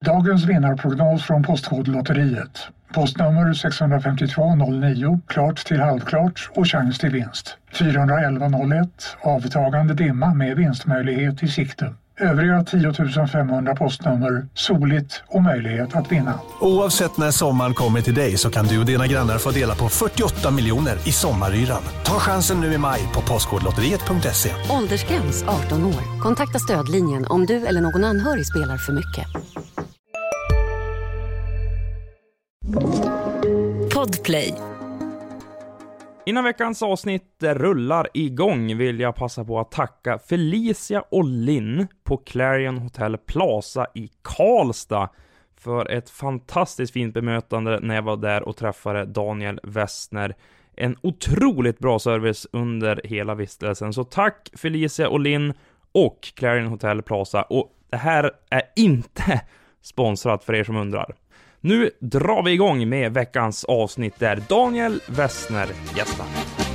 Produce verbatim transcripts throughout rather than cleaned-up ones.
Dagens vinnarprognos från Postkodlotteriet. Postnummer sex fem två noll nio, klart till halvklart och chans till vinst. fyra ett ett noll ett, avtagande dimma med vinstmöjlighet i sikte. Övriga tio tusen femhundra postnummer, soligt och möjlighet att vinna. Oavsett när sommaren kommer till dig så kan du och dina grannar få dela på fyrtioåtta miljoner i sommaryran. Ta chansen nu i maj på postkodlotteriet punkt se. Åldersgräns arton år. Kontakta stödlinjen om du eller någon anhörig spelar för mycket. Podplay. Innan veckans avsnitt rullar igång vill jag passa på att tacka Felicia och Linn på Clarion Hotel Plaza i Karlstad för ett fantastiskt fint bemötande när jag var där och träffade Daniel Westner. En otroligt bra service under hela vistelsen. Så tack Felicia och Linn och Clarion Hotel Plaza. Och det här är inte sponsrat för er som undrar. Nu drar vi igång med veckans avsnitt där Daniel Westner gästar.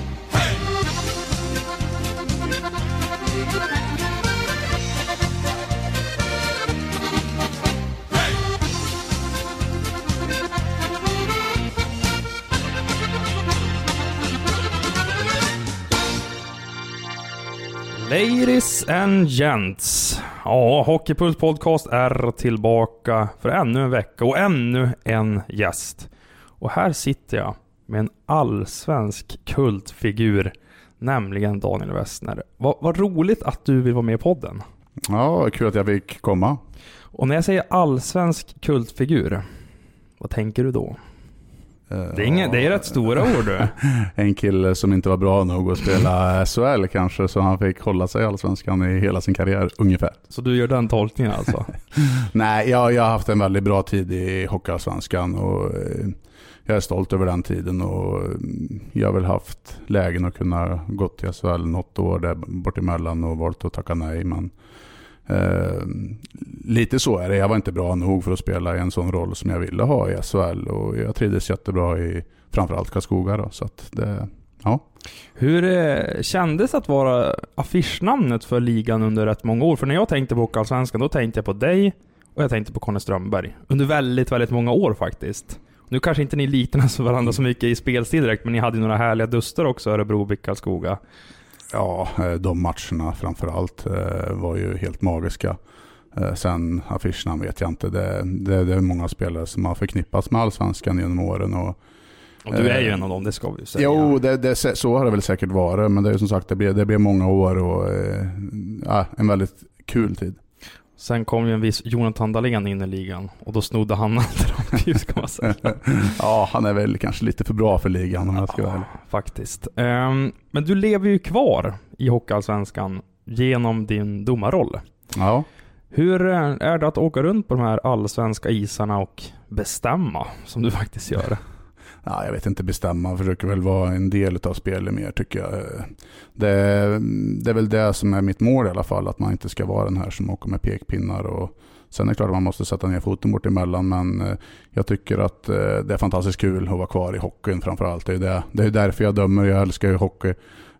Ladies and gents. Ja, Hockeypuls podcast är tillbaka för ännu en vecka och ännu en gäst. Och här sitter jag med en allsvensk kultfigur, nämligen Daniel Westner. Vad, vad roligt att du vill vara med i podden. Ja, kul att jag fick komma. Och när jag säger allsvensk kultfigur, vad tänker du då? Det är, ingen, det är rätt stora ord du. En kille som inte var bra nog att spela S H L kanske, så han fick hålla sig i allsvenskan i hela sin karriär ungefär. Så du gör den tolkningen alltså? Nej, jag, jag har haft en väldigt bra tid i hockeyallsvenskan och jag är stolt över den tiden, och jag har väl haft lägen att kunna gå till S H L något år där bort emellan och valt att tacka nej, men Uh, lite så är det. Jag var inte bra nog för att spela i en sån roll som jag ville ha i S H L, och jag trivdes jättebra i framförallt Karlskoga då, så att det, ja. Hur eh, kändes att vara affischnamnet för ligan under rätt många år? För när jag tänkte på Allsvenskan, då tänkte jag på dig och jag tänkte på Conny Strömberg under väldigt, väldigt många år faktiskt. Nu kanske inte ni liknar varandra så mycket i spelstil direkt, men ni hade ju några härliga duster också, Örebro, Vik, Karlskoga. Ja, de matcherna framförallt var ju helt magiska. Sen affischerna vet jag inte. Det, det, det är många spelare som har förknippats med allsvenskan genom åren. Och, och du är ju en av dem, det ska vi säga. Jo, det, det, så har det väl säkert varit. Men det är som sagt, det blev, det blev många år och ja, en väldigt kul tid. Sen kom ju en viss Jonathan Dahlén in i ligan, och då snodde han allt, ska man säga. Ja, han är väl kanske lite för bra för ligan om jag ska ja, väl. Faktiskt. Um, men du lever ju kvar i Hockeyallsvenskan genom din domarroll. Ja. Hur är det att åka runt på de här allsvenska isarna och bestämma, som du faktiskt gör? Ja, jag vet inte bestämma, jag försöker väl vara en del av spelet mer, tycker jag. Det, det är väl det som är mitt mål i alla fall, att man inte ska vara den här som åker med pekpinnar. Och sen är det klart att man måste sätta ner foten bort emellan, men jag tycker att det är fantastiskt kul att vara kvar i hockeyn framförallt. Det är, det. Det är därför jag dömer, jag älskar ju hockey.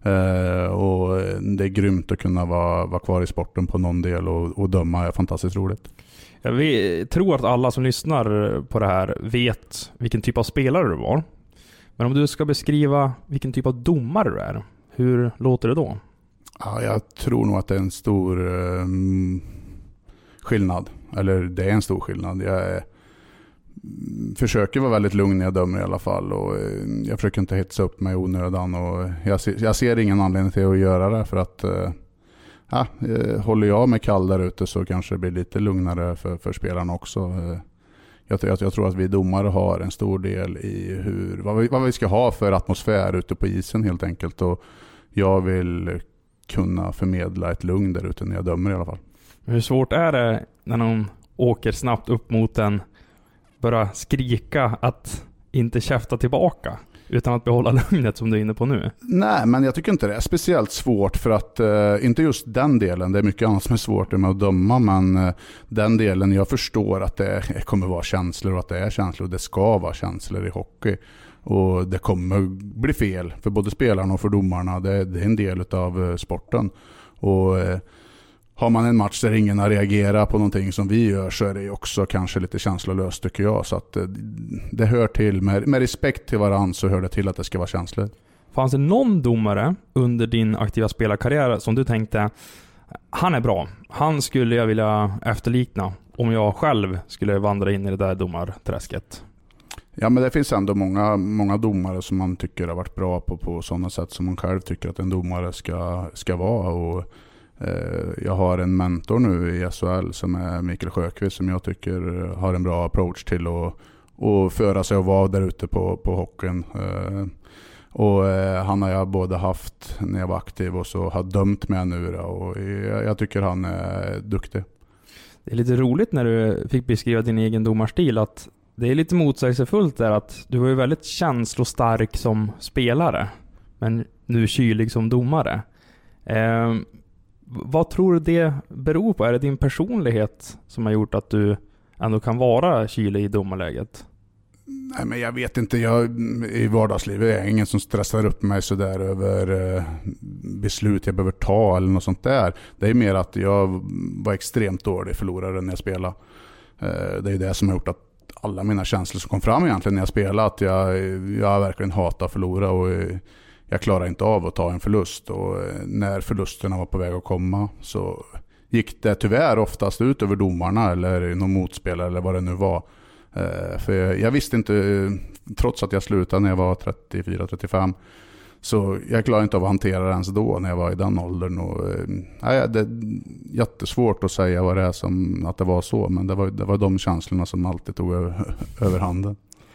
Och det är grymt att kunna vara, vara kvar i sporten på någon del, och, och döma är fantastiskt roligt. Jag vet, tror att alla som lyssnar på det här vet vilken typ av spelare du var. Men om du ska beskriva vilken typ av domare du är, hur låter det då? Ja, jag tror nog att det är en stor um, skillnad. Eller det är en stor skillnad. Jag är, försöker vara väldigt lugn när jag dömer i alla fall. Och uh, jag försöker inte hetsa upp mig onödan. Och jag, ser, jag ser ingen anledning till att göra det, för att uh, ja, uh, håller jag med kall där ute så kanske det blir lite lugnare för, för spelarna också. Uh, jag, jag, jag tror att vi domare har en stor del i hur, vad, vi, vad vi ska ha för atmosfär ute på isen helt enkelt. Och jag vill kunna förmedla ett lugn där ute när jag dömer i alla fall. Hur svårt är det när någon åker snabbt upp mot en, börja skrika att inte käfta tillbaka utan att behålla lugnet som du är inne på nu? Nej, men jag tycker inte det är speciellt svårt, för att uh, inte just den delen, det är mycket annat som är svårt med att döma, men uh, den delen, jag förstår att det kommer vara känslor och att det är känslor, och det ska vara känslor i hockey. Och det kommer bli fel för både spelarna och för domarna. Det, det är en del av sporten. Och eh, har man en match där ingen har reagerat på någonting som vi gör, så är det också kanske lite känslolöst tycker jag. Så att det hör till, med, med respekt till varandra så hör det till att det ska vara känsligt. Fanns det någon domare under din aktiva spelarkarriär som du tänkte, han är bra, han skulle jag vilja efterlikna om jag själv skulle vandra in i det där domarträsket? Ja, men det finns ändå många, många domare som man tycker har varit bra på på sådana sätt som man själv tycker att en domare ska, ska vara. Och eh, jag har en mentor nu i S H L som är Mikael Sjöqvist, som jag tycker har en bra approach till att och föra sig och vara där ute på, på hockeyn. Eh, och eh, han har jag både haft när jag var aktiv och så har dömt med nu då, och jag, jag tycker han är duktig. Det är lite roligt när du fick beskriva din egen domarstil, att det är lite motsägelsefullt där, att du var ju väldigt känslostark som spelare men nu kylig som domare. Eh, vad tror du det beror på? Är det din personlighet som har gjort att du ändå kan vara kylig i domarläget? Nej, men jag vet inte. Jag, i vardagslivet är jag ingen som stressar upp mig så där över eh, beslut jag behöver ta eller något sånt där. Det är mer att jag var extremt dålig förlorare när jag spelade. Eh, det är det som har gjort att alla mina känslor som kom fram egentligen när jag spelade, att jag, jag verkligen hatar att förlora och jag klarar inte av att ta en förlust. Och när förlusterna var på väg att komma så gick det tyvärr oftast ut över domarna eller någon motspelare eller vad det nu var. För jag visste inte, trots att jag slutade när jag var trettiofyra trettiofem, så jag klarade inte av att hantera det ens då när jag var i den åldern. Och, nej, det är jättesvårt att säga vad det är som att det var så, men det var, det var de känslorna som alltid tog över, över handen.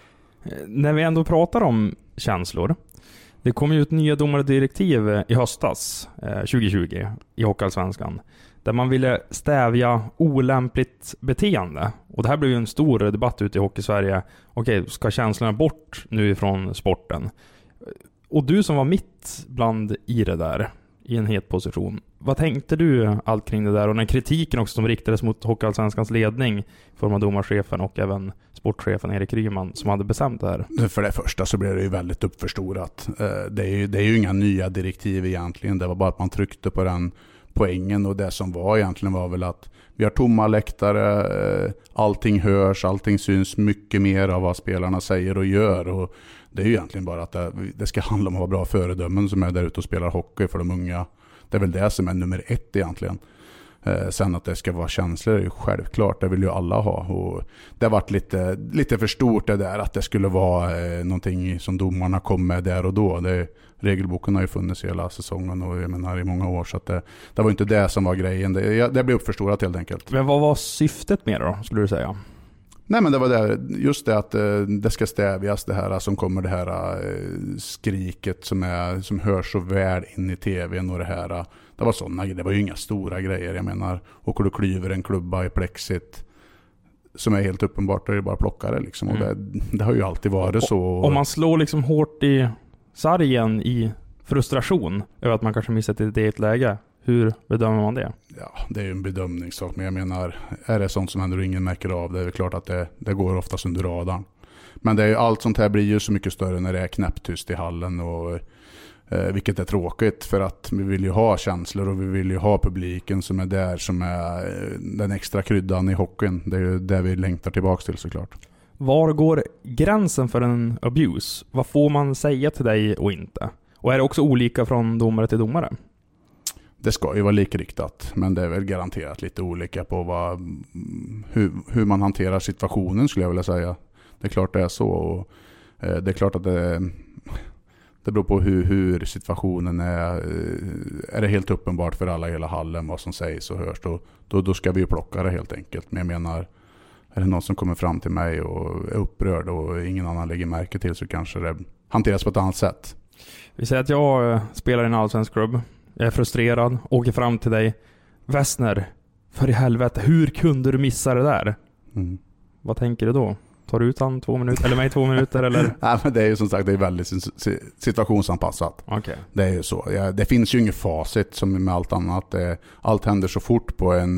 När vi ändå pratar om känslor, det kom ju ut nya domardirektiv i höstas eh, tjugo tjugo i Hockeyallsvenskan, där man ville stävja olämpligt beteende. Och det här blev ju en stor debatt ute i Hockey-Sverige. Okej, ska känslorna bort nu ifrån sporten? Och du som var mitt bland i det där, i en het position, vad tänkte du allt kring det där? Och den kritiken också som riktades mot Hockeyallsvenskans ledning, form av domarchefen och även sportchefen Erik Ryman, som hade bestämt det här. För det första så blev det ju väldigt uppförstorat. Det är ju, det är ju inga nya direktiv egentligen. Det var bara att man tryckte på den poängen, och det som var egentligen var väl att vi har tomma läktare, allting hörs, allting syns mycket mer av vad spelarna säger och gör, och det är ju egentligen bara att det, det ska handla om att vara bra föredömen som är där ute och spelar hockey för de unga. Det är väl det som är nummer ett egentligen. Eh, sen att det ska vara känslor är ju självklart, det vill ju alla ha. Och det har varit lite, lite för stort det där att det skulle vara eh, någonting som domarna kom med där och då. Det, regelboken har ju funnits hela säsongen och jag menar i många år, så att det, det var inte det som var grejen. Det, det blev uppförstorat helt enkelt. Men vad var syftet med det då, skulle du säga? Nej, men det var det, just det att eh, det ska stävjas, det här som kommer, det här eh, skriket som, är, som hörs så väl in i tvn och det här. Det var sådana, det var ju inga stora grejer. Jag menar, åker du klyver en klubba i plexit som är helt uppenbart, är det bara plockare liksom. Mm. Och det, det har ju alltid varit så. Om man slår liksom hårt i sargen i frustration över att man kanske missat ett eget läge, hur bedömer man det? Ja, det är ju en bedömningssak, men jag menar, är det sånt som händer och ingen märker av, det är klart att det, det går oftast under radarn. Men det är ju, allt sånt här blir ju så mycket större när det är knäpptyst i hallen, och eh, vilket är tråkigt, för att vi vill ju ha känslor och vi vill ju ha publiken som är där, som är eh, den extra kryddan i hockeyn. Det är ju det vi längtar tillbaka till såklart. Var går gränsen för en abuse? Vad får man säga till dig och inte? Och är det också olika från domare till domare? Det ska ju vara likriktat, men det är väl garanterat lite olika på vad, hur, hur man hanterar situationen, skulle jag vilja säga. Det är klart det är så, och eh, det är klart att det, det beror på hur, hur situationen är. Är det helt uppenbart för alla i hela hallen vad som sägs och hörs, då, då, då ska vi ju plocka det helt enkelt. Men jag menar, är det någon som kommer fram till mig och är upprörd och ingen annan lägger märke till, så kanske det hanteras på ett annat sätt. Vi säger att jag spelar i en allsvensk klubb. Jag är frustrerad, åker fram till dig. Westner, för i helvete, hur kunde du missa det där? Mm. Vad tänker du då? Tar du ut han två minuter, eller mig två minuter? Eller? Nej, men det är ju som sagt, det är väldigt situationsanpassat. Okay. Det är ju så. Ja, det finns ju inget facit som med allt annat. Allt händer så fort på en,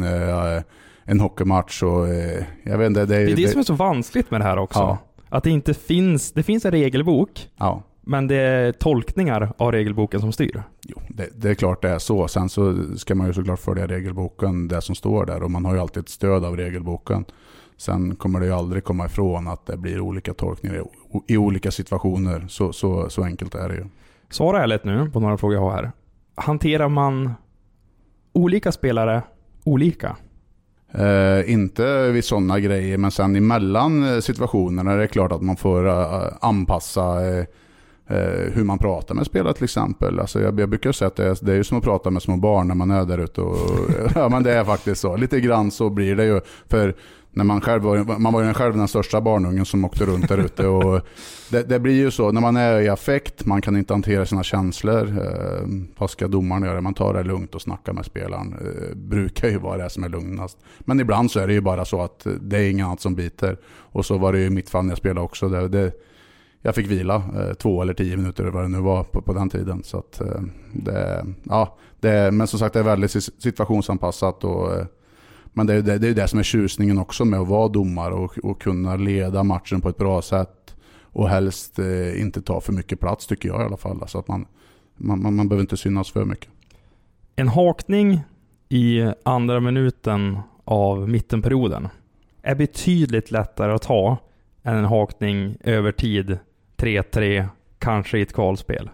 en hockeymatch. Och, jag vet inte, det, är, det är det, det som är så vanskligt med det här också. Ja. Att det inte finns, det finns en regelbok. Ja. Men det är tolkningar av regelboken som styr. Jo, det, det är klart det är så. Sen så ska man ju såklart följa regelboken, det som står där. Och man har ju alltid ett stöd av regelboken. Sen kommer det ju aldrig komma ifrån att det blir olika tolkningar i, i olika situationer. Så, så, så enkelt är det ju. Svara ärligt nu på några frågor jag har här. Hanterar man olika spelare olika? Eh, inte vid sådana grejer, men sen emellan situationerna är det klart att man får uh, anpassa uh, uh, hur man pratar med spelare till exempel. Alltså jag, jag brukar säga att det är, det är ju som att prata med små barn när man är där ute. Och, ja, men det är faktiskt så. Lite grann så blir det ju. För när man själv var, man var ju själv den största barnungen som åkte runt där ute. Och det, det blir ju så, när man är i affekt, man kan inte hantera sina känslor. Eh, vad ska domaren göra? Man tar det lugnt och snackar med spelaren. Eh, brukar ju vara det som är lugnast. Men ibland så är det ju bara så att det är inget annat som biter. Och så var det ju i mitt fall när jag spelade också. Det, det, jag fick vila eh, två eller tio minuter vad det nu var på, på den tiden. Så att, eh, det, ja, det, men som sagt det är väldigt situationsanpassat och eh, men det är, det, det är det som är tjusningen också med att vara domare och, och kunna leda matchen på ett bra sätt och helst eh, inte ta för mycket plats tycker jag i alla fall. Alltså att man, man, man, man behöver inte synas för mycket. En hakning i andra minuten av mittenperioden är betydligt lättare att ta än en hakning över tid tre tre, kanske i ett kvalspel.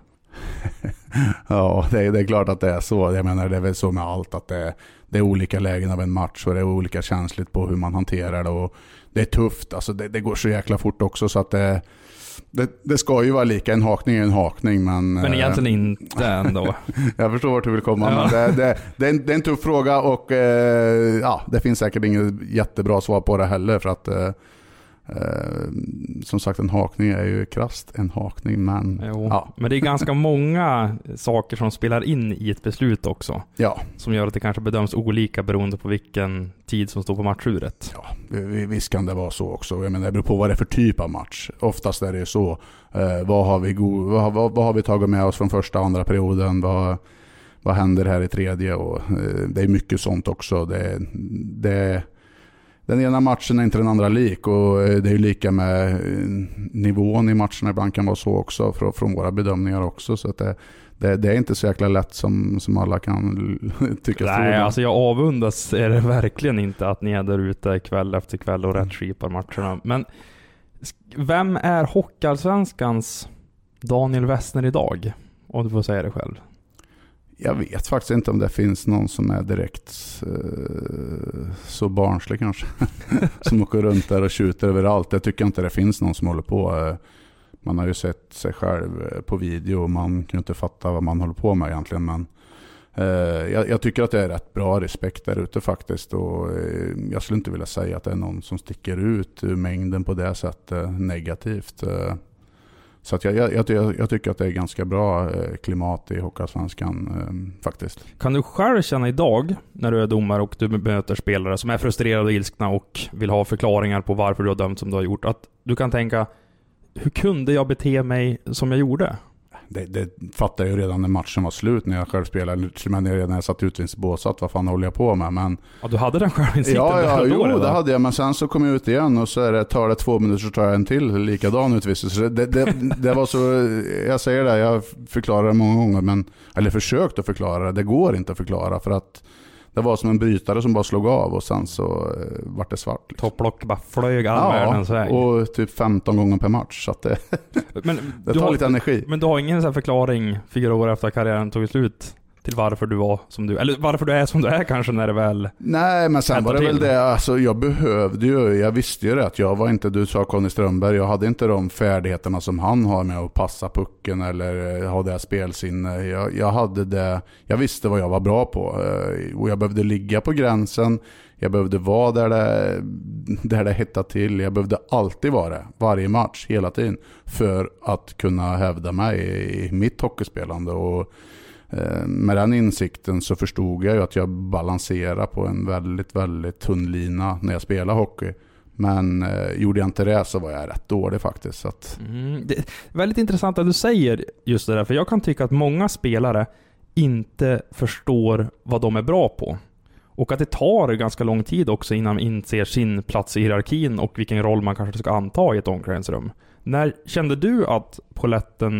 Ja, det är, det är klart att det är så. Jag menar, det är väl så med allt att det är, det är olika lägen av en match och det är olika känsligt på hur man hanterar det och det är tufft. Alltså det, det går så jäkla fort också så att det, det, det ska ju vara lika. En hakning är en hakning, men... Men egentligen äh, inte ändå. Jag förstår vart du vill komma, ja. Men det, det, det, är en, det är en tuff fråga och eh, ja, det finns säkert inget jättebra svar på det heller för att eh, Uh, som sagt en hakning är ju krasst en hakning men, ja. Men det är ganska många saker som spelar in i ett beslut också ja. Som gör att det kanske bedöms olika beroende på vilken tid som står på matchuret. Ja, visst kan det vara så också. Jag menar, det beror på vad det är för typ av match. Oftast är det så uh, vad, har vi go- vad, vad, vad har vi tagit med oss från första och andra perioden, vad, vad händer här i tredje och uh, det är mycket sånt också. Det, det Den ena matchen är inte den andra lik och det är ju lika med nivån i matcherna ibland kan vara så också från, från våra bedömningar också så att det, det, det är inte så jäkla lätt som, som alla kan tycka. Nej, alltså jag avundas är det verkligen inte att ni är där ute kväll efter kväll och rättskipar matcherna. Men vem är Hockeyallsvenskans Daniel Westner idag? Om du får säga det själv. Jag vet faktiskt inte om det finns någon som är direkt uh, så barnslig kanske. Som åker runt där och skjuter överallt. Jag tycker inte det finns någon som håller på. Uh, man har ju sett sig själv på video och man kan inte fatta vad man håller på med egentligen. Men uh, jag, jag tycker att det är rätt bra respekt där ute faktiskt. Och uh, jag skulle inte vilja säga att det är någon som sticker ut ur mängden på det sättet negativt. Uh, Så att jag, jag, jag, jag tycker att det är ganska bra klimat i Hockeyallsvenskan eh, faktiskt. Kan du själv känna idag när du är domare och du möter spelare som är frustrerade och ilskna och vill ha förklaringar på varför du har dömt som du har gjort, att du kan tänka, hur kunde jag bete mig som jag gjorde? Det, det fattade jag ju redan när matchen var slut när jag själv spelade, men redan när jag satt utvinstbåsat, vad fan håller jag på med? Men, ja, du hade den självinsikten. Ja, ja jo, det hade jag, men sen så kom jag ut igen och så är det, tar det två minuter så tar jag en till likadan utvisning. Så det, det, det var så, jag säger det, jag förklarar det många gånger, men, eller försökt att förklara det, det går inte att förklara för att det var som en brytare som bara slog av och sen så eh, vart det svart. Liksom. Topplock bara flög all världens väg. Och typ femton gånger per match. Så att det, men det tar har, lite energi. Men du har ingen så här förklaring fyra år efter karriären tog slut till varför du var som du, eller varför du är som du är kanske när det väl... Nej, men sen var det till. väl det, alltså jag behövde ju, jag visste ju det att jag var inte, du sa Conny Strömberg, jag hade inte de färdigheterna som han har med att passa pucken eller ha det spelsinne. Jag, jag hade det, jag visste vad jag var bra på och jag behövde ligga på gränsen, jag behövde vara där det, där det hettade till, jag behövde alltid vara det, varje match, hela tiden, för att kunna hävda mig i mitt hockeyspelande. Och med den insikten så förstod jag ju att jag balanserar på en väldigt, väldigt tunn lina när jag spelar hockey. Men eh, gjorde jag inte det så var jag rätt dålig faktiskt. Så att... mm, det är väldigt intressant att du säger just det där. För jag kan tycka att många spelare inte förstår vad de är bra på. Och att det tar ganska lång tid också innan man inser sin plats i hierarkin och vilken roll man kanske ska anta i ett omklädningsrum. När kände du att poletten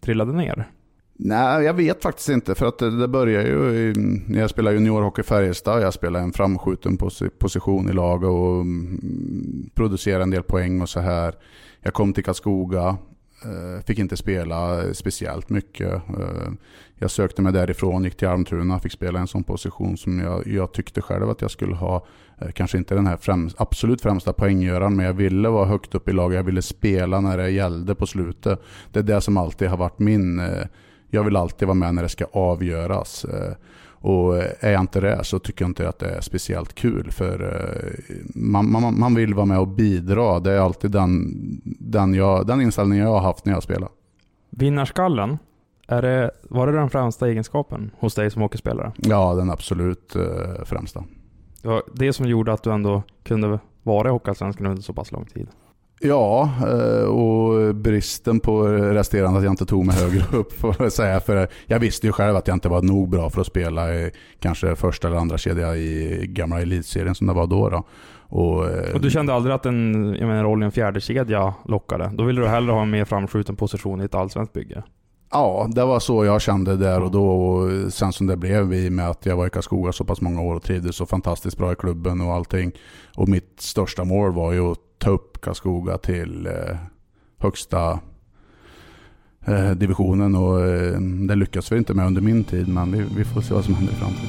trillade ner? Nej, jag vet faktiskt inte, för att det, det börjar ju i, när jag spelar juniorhockey i Färjestad. Jag spelar en framskjuten pos- position i lag och mm, producerar en del poäng och så här. Jag kom till Karlskoga, eh, fick inte spela speciellt mycket. Eh, jag sökte mig därifrån, gick till Almtuna, fick spela en sån position som jag, jag tyckte själv att jag skulle ha. Eh, kanske inte den här främst, absolut främsta poänggöraren, men jag ville vara högt upp i laget. Jag ville spela när det gällde på slutet. Det är det som alltid har varit min... Eh, Jag vill alltid vara med när det ska avgöras. Och är jag inte det så tycker jag inte att det är speciellt kul. För man, man, man vill vara med och bidra. Det är alltid den, den, jag, den inställningen jag har haft när jag spelar. Vinnarskallen, är det, var det den främsta egenskapen hos dig som hockeyspelare? Ja, den absolut främsta. Det var det som gjorde att du ändå kunde vara i Hockeyallsvenskan under så pass lång tid? Ja, och bristen på resterande att jag inte tog mig högre upp, får jag säga. För jag visste ju själv att jag inte var nog bra för att spela i kanske första eller andra kedja i gamla elitserien som det var då. då. Och, och du kände aldrig att en, jag menar, roll i en fjärde kedja lockade? Då ville du hellre ha en mer framskjuten position i ett allsvenskt bygge? Ja, det var så jag kände där och då. Och sen som det blev i med att jag var i Karlskoga så pass många år och trivdes så fantastiskt bra i klubben och allting. Och mitt största mål var ju att ta upp Karlskoga till eh, högsta eh, divisionen. Och eh, det lyckas vi inte med under min tid, men vi, vi får se vad som händer i framtiden.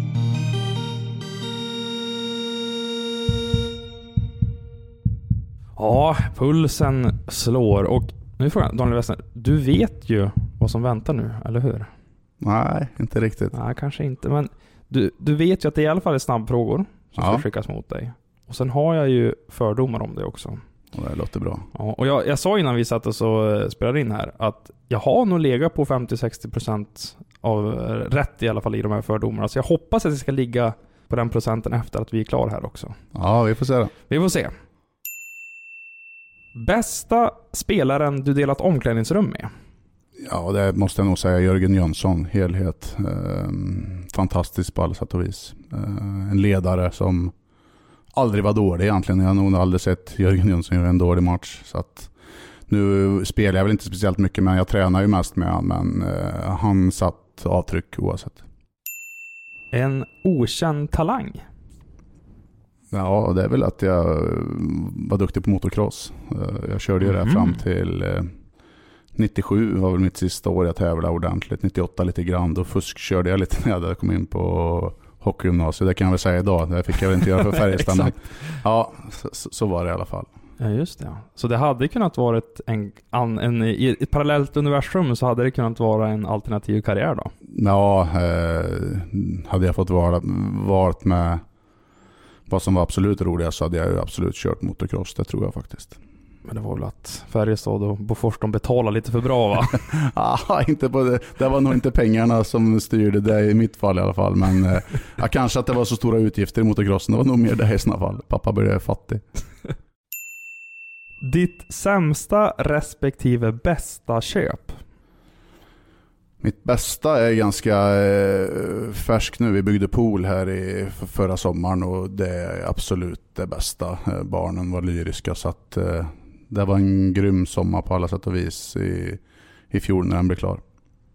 Ja, pulsen slår. Och nu får jag, Daniel Westner, du vet ju vad som väntar nu, eller hur? Nej, inte riktigt. Nej, kanske inte. Men du, du vet ju att det i alla fall är snabbfrågor som ja. ska skickas mot dig. Och sen har jag ju fördomar om det också. Och det låter bra. Ja, och jag, jag sa innan vi satt och så spelade in här att jag har nog legat på femtio till sextio procent av rätt i alla fall i de här fördomarna. Så jag hoppas att det ska ligga på den procenten efter att vi är klar här också. Ja, vi får se då. Vi får se. Bästa spelaren du delat omklädningsrum med? Ja, det måste jag nog säga. Jörgen Jönsson, helhet. Eh, fantastisk på alla sätt och vis. Eh, en ledare som aldrig var dålig egentligen. Jag har nog aldrig sett Jörgen Jönsson göra en dålig match. Så att nu spelar jag väl inte speciellt mycket, men jag tränar ju mest med han. Men eh, han satt avtryck oavsett. En okänd talang? Ja, det är väl att jag var duktig på motocross. Jag körde ju det Mm. fram till nittiosju var väl mitt sista år jag tävlade ordentligt. nittioåtta lite grann. Då fusk körde jag lite när jag kom in på hockeygymnasiet. Det kan jag väl säga idag. Det fick jag väl inte göra för Färjestad. Men ja, så, så var det i alla fall. Ja, just det. Så det hade kunnat vara ett, en, en, en, i ett parallellt universum så hade det kunnat vara en alternativ karriär då? Ja, eh, hade jag fått vara, varit med vad som var absolut roligast så hade jag ju absolut kört motocross, det tror jag faktiskt. Men det var väl att Färjestad och Bofors de betalar lite för bra, va? Ja, inte på det. Det var nog inte pengarna som styrde det i mitt fall i alla fall. Men eh, ja, kanske att det var så stora utgifter i motocrossen. Det var nog mer det i sådana fall. Pappa började fattig. Ditt sämsta respektive bästa köp? Mitt bästa är ganska eh, färsk nu. Vi byggde pool här i för, förra sommaren och det är absolut det bästa. Eh, barnen var lyriska så att eh, det var en grym sommar på alla sätt och vis i, i fjol när den blev klar.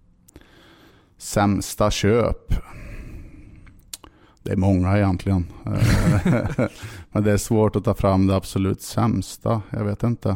Sämsta köp? Det är många egentligen. Men det är svårt att ta fram det absolut sämsta. Jag vet inte.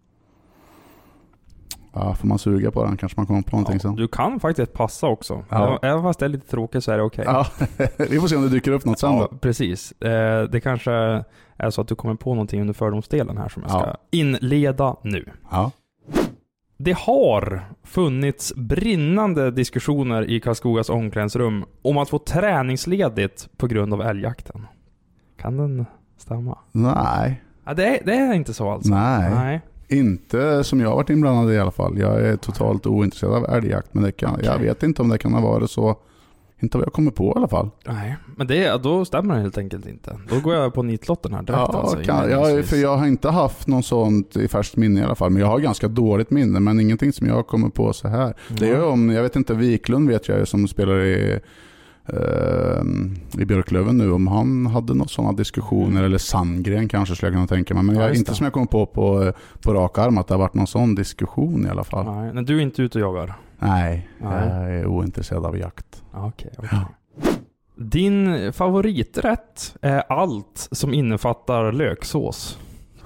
Ja, får man suga på den kanske man kommer på någonting Ja, sen. du kan faktiskt passa också. Ja. Även fast det är lite tråkigt så är det okej. Ja, vi får se om det dyker upp något sen Ja, då. precis. Eh, det kanske är så att du kommer på någonting under fördomsdelen här som jag ska Ja. inleda nu. Ja. Det har funnits brinnande diskussioner i Karlskogas omklädningsrum om att få träningsledigt på grund av älgjakten. Kan den stämma? Nej. Ja, det, är, det är inte så alltså. Nej. Nej. Inte som jag har varit inblandad i alla fall. Jag är totalt ointresserad av älgjakt. Men det kan, Okay. jag vet inte om det kan ha varit så. Inte vad jag kommer på i alla fall. Nej, men det, då stämmer det helt enkelt inte. Då går jag på nitlotten här direkt. Ja, alltså, kan, jag, för jag har inte haft någon sånt i färskt minne i alla fall. Men jag har ganska dåligt minne. Men ingenting som jag kommer på så här. Mm. Det är om, jag vet inte, Wiklund vet jag som spelar i uh, i Björklöven nu, om han hade några sådana diskussioner, mm. eller Sandgren kanske skulle jag kunna tänka mig, men ja, jag är inte det. Som jag kommer på, på på rak arm att det har varit någon sån diskussion i alla fall. Nej, men du är inte ute och jagar? Nej, Nej. jag är ointresserad av jakt. Okej, okay, okay. Ja. Din favoriträtt är allt som innefattar löksås.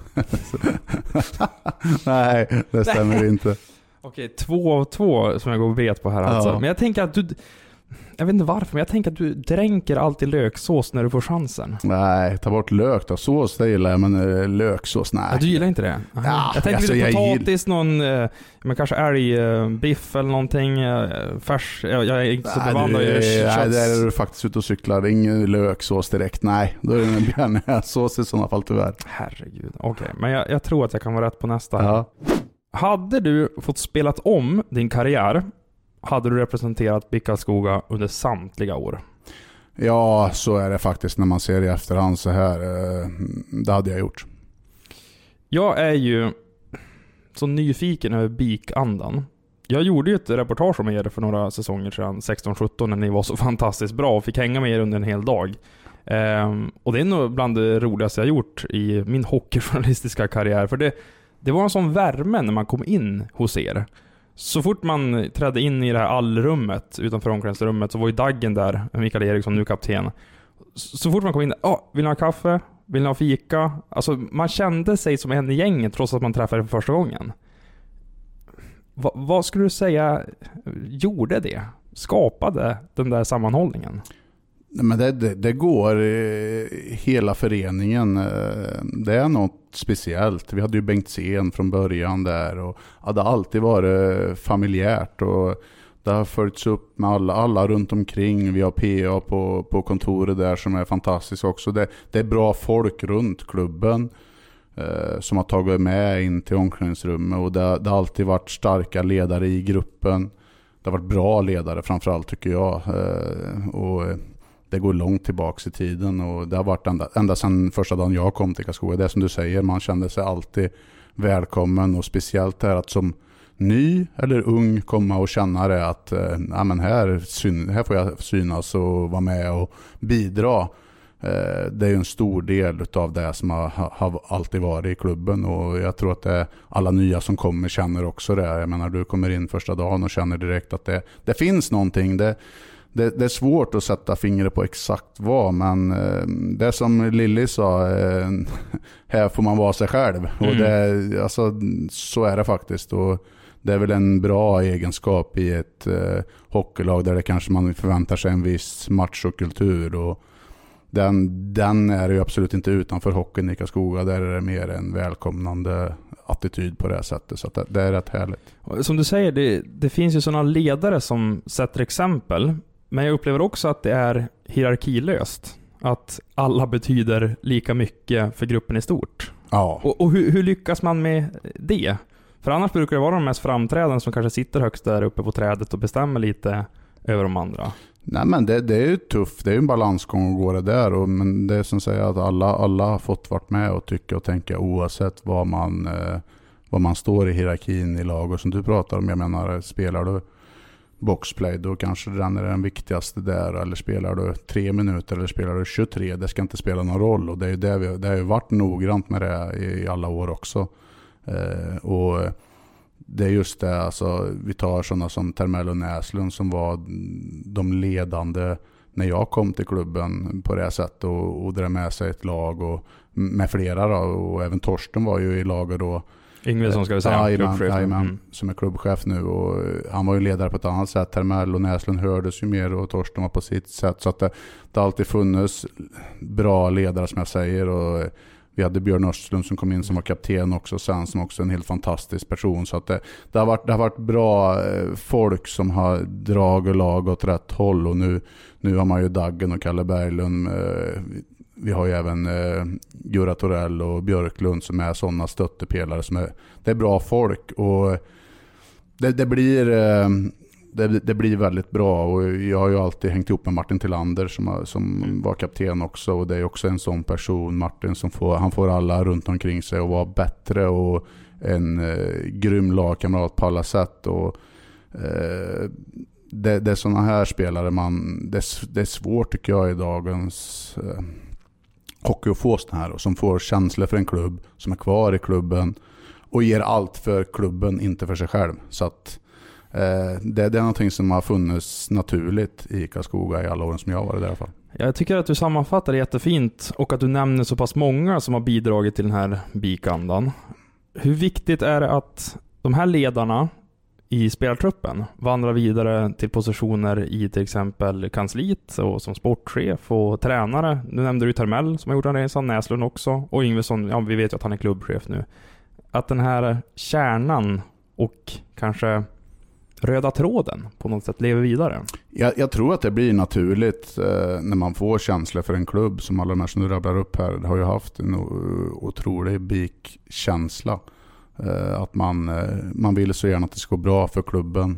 Nej, det stämmer Nej. inte. Okej, två av två som jag går och vet på här alltså. Ja. Men jag tänker att du... Jag vet inte varför, men jag tänker att du dränker alltid löksås när du får chansen. Nej, ta bort lök då. Sås, det gillar jag, men uh, löksås, nej. Ja, du gillar inte det? Ja, jag tänker alltså, lite jag potatis, gill... någon... Uh, men kanske älgbiff uh, eller någonting. Uh, färs. Jag, jag är inte så bevandrad i kötts. Nej, där är du faktiskt ute och cyklar. Ingen löksås direkt. Nej, då är det en björnässås i sådana fall tyvärr. Herregud, okej. Okay. Men jag, jag tror att jag kan vara rätt på nästa. Ja. Hade du fått spelat om din karriär, hade du representerat B I K Karlskoga under samtliga år? Ja, så är det faktiskt när man ser i efterhand så här. Det hade jag gjort. Jag är ju så nyfiken över B I K-andan. Jag gjorde ju ett reportage om er för några säsonger sedan, sexton sjutton, när ni var så fantastiskt bra och fick hänga med er under en hel dag. Ehm, och det är nog bland det roligaste jag gjort i min hockeyjournalistiska karriär. För det, det var en sån värme när man kom in hos er. Så fort man trädde in i det här allrummet utanför omklädningsrummet, så var ju Daggen där, Mikael Eriksson, nu kapten. Så fort man kom in där, ah, vill ni ha kaffe? Vill ni ha fika? Alltså man kände sig som en i gänget trots att man träffade för första gången. Va, vad skulle du säga gjorde det? Skapade den där sammanhållningen? Men det, det, det går i hela föreningen. Det är något speciellt. Vi hade ju Bengt Sen från början där och hade alltid varit familjärt och det har följts upp med alla, alla runt omkring. Vi har P A på, på kontoret där som är fantastiskt också. Det, det är bra folk runt klubben eh, som har tagit med in till omklädningsrummet och det, det har alltid varit starka ledare i gruppen. Det har varit bra ledare framförallt tycker jag eh, och det går långt tillbaka i tiden och det har varit ända, ända sedan första dagen jag kom till Karlskoga. Det är som du säger, man kände sig alltid välkommen och speciellt det här att som ny eller ung komma och känna det att äh, ja, men här, syn, här får jag synas och vara med och bidra. Eh, det är ju en stor del av det som har, har alltid varit i klubben och jag tror att det, alla nya som kommer känner också det. Jag menar, du kommer in första dagen och känner direkt att det, det finns någonting. Det Det, det är svårt att sätta fingret på exakt vad, men eh, det som Lilly sa, eh, här får man vara sig själv. Mm. Och det, alltså, så är det faktiskt. Och det är väl en bra egenskap i ett eh, hockeylag där det kanske man förväntar sig en viss machokultur. Och den, den är ju absolut inte utanför hockeyn i Karlskoga. Där är det mer en välkomnande attityd på det här sättet. Så att det, det är rätt härligt. Som du säger, det, det finns ju sådana ledare som sätter exempel. Men jag upplever också att det är hierarkilöst. Att alla betyder lika mycket för gruppen i stort. Ja. Och, och hur, hur lyckas man med det? För annars brukar det vara de mest framträdande som kanske sitter högst där uppe på trädet och bestämmer lite över de andra. Nej, men det, det är ju tufft. Det är ju en balansgång att gå det där. Och, men det är som säger att alla, alla har fått varit med och tycka och tänka oavsett vad man, eh, vad man står i hierarkin i lag. Och som du pratar om, jag menar, spelar du boxplay, då kanske den är den viktigaste där, eller spelar du tre minuter eller spelar du tjugotre, det ska inte spela någon roll och det är ju det vi, det har ju varit noggrant med det i, i alla år också eh, och det är just det, alltså vi tar sådana som Termell och Näslund som var de ledande när jag kom till klubben på det sättet och, och dra med sig ett lag och med flera då, och även Torsten var ju i laget då. Ingvidsson ska vi säga, ja, klubbchef. Jajamän, mm. som är klubbchef nu och han var ju ledare på ett annat sätt. Termell och Näslund hördes ju mer och Torsten var på sitt sätt, så att det, det har alltid funnits bra ledare som jag säger och vi hade Björn Östlund som kom in som var kapten också sen, som också är en helt fantastisk person, så att det, det, har, varit, det har varit bra folk som har dragit lag åt rätt håll och nu, nu har man ju Daggen och Kalle Berglund. Vi har ju även eh, Gura Torell och Björklund som är sådana stöttepelare som är, det är bra folk och det, det blir eh, det, det blir väldigt bra och jag har ju alltid hängt ihop med Martin Tillander som, som mm. var kapten också och det är också en sån person, Martin, som får, han får alla runt omkring sig och vara bättre och en eh, grym lagkamrat på alla sätt och eh, det, det är sådana här spelare man, det, det är svårt tycker jag i dagens eh, hockey att få sådana här och som får känslor för en klubb, som är kvar i klubben och ger allt för klubben, inte för sig själv. Så att eh, det, det är någonting som har funnits naturligt i Karlskoga i alla åren som jag har varit där i alla fall. Jag tycker att du sammanfattar det jättefint och att du nämner så pass många som har bidragit till den här bikandan. Hur viktigt är det att de här ledarna i spelartruppen vandrar vidare till positioner i till exempel kansliet och som sportchef och tränare? Nu nämnde du Termell som har gjort en resa, Näslund också, och Yngvesson, ja vi vet ju att han är klubbchef nu. Att den här kärnan och kanske röda tråden på något sätt lever vidare. Jag, jag tror att det blir naturligt eh, när man får känslor för en klubb som alla de här som du rabblar upp här. Det har ju haft en otrolig bikkänsla. Eh, att man, eh, man vill så gärna att det ska gå bra för klubben.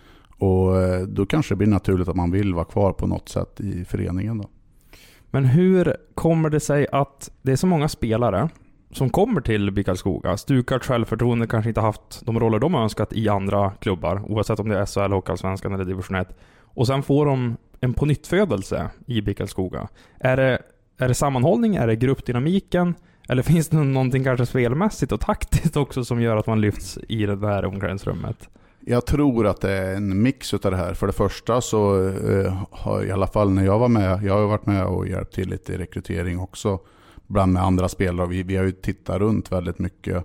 Och eh, då kanske det blir naturligt att man vill vara kvar på något sätt i föreningen då. Men hur kommer det sig att det är så många spelare som kommer till B I K Karlskoga, stukar självförtroende, kanske inte haft de roller de har önskat i andra klubbar, oavsett om det är S H L, Hockeyallsvenskan eller division ett, och sen får de en pånyttfödelse i B I K Karlskoga. Är det, är det sammanhållning, är det gruppdynamiken, eller finns det någonting kanske spelmässigt och taktiskt också som gör att man lyfts i det där omklädningsrummet? Jag tror att det är en mix av det här. För det första så eh, har i alla fall när jag var med, jag har varit med och hjälpt till lite i rekrytering också bland med andra spelare. Vi, vi har ju tittat runt väldigt mycket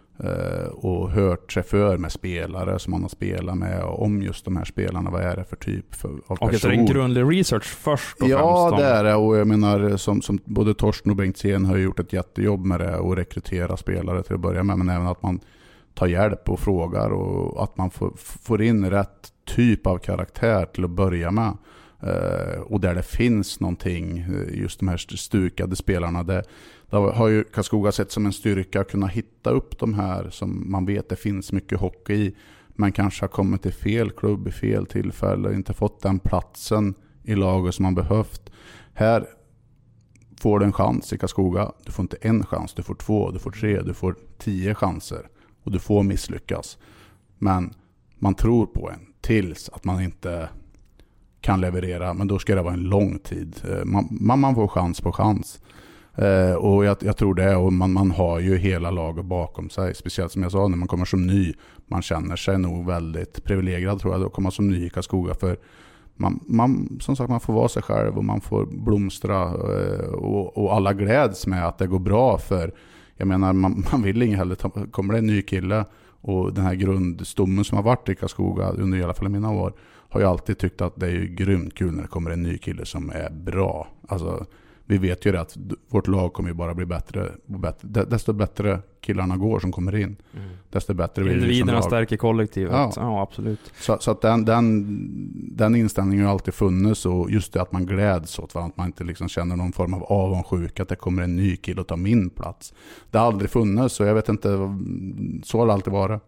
eh, och hört sig för med spelare som man har spelat med och om just de här spelarna. Vad är det för typ för, av person? Och det är en grundlig research först och ja, främst. Ja, det är det. Och jag menar som, som både Torsten och Bengtzén har gjort ett jättejobb med det och rekrytera spelare till att börja med. Men även att man tar hjälp och frågar och att man får, får in rätt typ av karaktär till att börja med. Uh, och där det finns någonting, just de här stukade spelarna, det, det har ju Karlskoga sett som en styrka att kunna hitta upp de här som man vet det finns mycket hockey i, men kanske har kommit till fel klubb i fel tillfälle och inte fått den platsen i laget som man behövt. Här får du en chans i Karlskoga, du får inte en chans, du får två, du får tre, du får tio chanser och du får misslyckas, men man tror på en tills att man inte kan leverera, men då ska det vara en lång tid. Man, man får chans på chans. Eh, och jag, jag tror det, och man, man har ju hela laget bakom sig. Speciellt som jag sa, när man kommer som ny, man känner sig nog väldigt privilegierad tror jag, då kommer man som ny i Karlskoga. För man, man, som sagt, man får vara sig själv och man får blomstra eh, och, och alla gläds med att det går bra. För jag menar, man, man vill inget heller, ta, kommer det en ny kille och den här grundstommen som har varit i Karlskoga under i alla fall mina år, har jag alltid tyckt att det är ju grymt kul när det kommer en ny kille som är bra. Alltså, vi vet ju det att vårt lag kommer ju bara bli bättre. bättre. Desto bättre killarna går som kommer in, mm. desto bättre blir det. Individerna stärker kollektivet. Ja, ja absolut. Så, så att den, den, den inställningen har alltid funnits, och just det att man gläds åt att man inte liksom känner någon form av avundsjuka att det kommer en ny kille att ta min plats. Det har aldrig funnits, så jag vet inte, så har det alltid varit.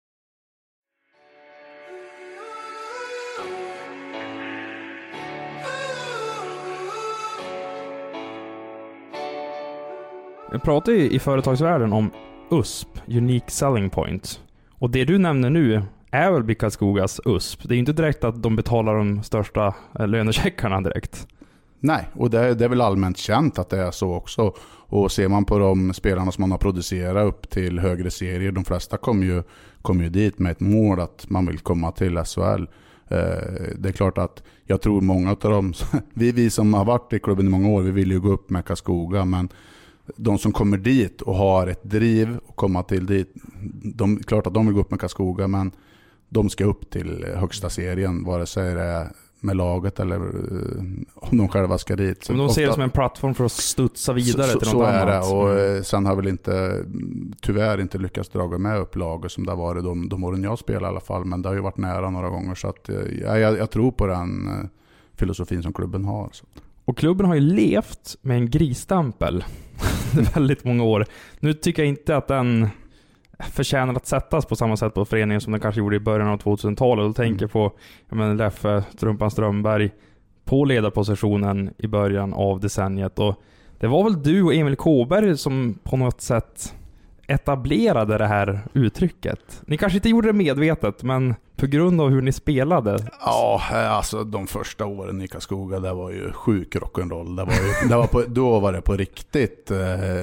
Jag pratar ju i företagsvärlden om U S P, Unique Selling Point. Och det du nämner nu är väl B I K Karlskogas U S P. Det är inte direkt att de betalar de största lönecheckarna direkt. Nej, och det, det är väl allmänt känt att det är så också. Och ser man på de spelarna som man har producerat upp till högre serier, de flesta kommer ju, kom ju dit med ett mål att man vill komma till S H L. Det är klart att jag tror många av dem, vi, vi som har varit i klubben i många år, vi vill ju gå upp med Karlskoga, men de som kommer dit och har ett driv och komma till dit, de, klart att de vill gå upp med Karlskoga, men de ska upp till högsta serien, vare sig det är med laget eller uh, om de själva ska dit. Så de ser det som en plattform för att studsa vidare så, till så något annat. Så är annat. det, och mm. sen har väl inte tyvärr inte lyckats dra med upp laget som det har varit de, de åren jag spelar i alla fall, men det har ju varit nära några gånger, så att ja, jag, jag tror på den uh, filosofin som klubben har. Så. Och klubben har ju levt med en grisstämpel väldigt många år. Nu tycker jag inte att den förtjänar att sättas på samma sätt på föreningen som den kanske gjorde i början av tvåtusentalet. Och tänker mm. på jag menar, Leffe Trumpan Strömberg på ledarpositionen i början av decenniet. Och det var väl du och Emil Kåberg som på något sätt etablerade det här uttrycket? Ni kanske inte gjorde det medvetet, men på grund av hur ni spelade. Ja, alltså de första åren i Karlskoga, det var ju sjuk rock'n'roll. Det var ju, det var på, då var det på riktigt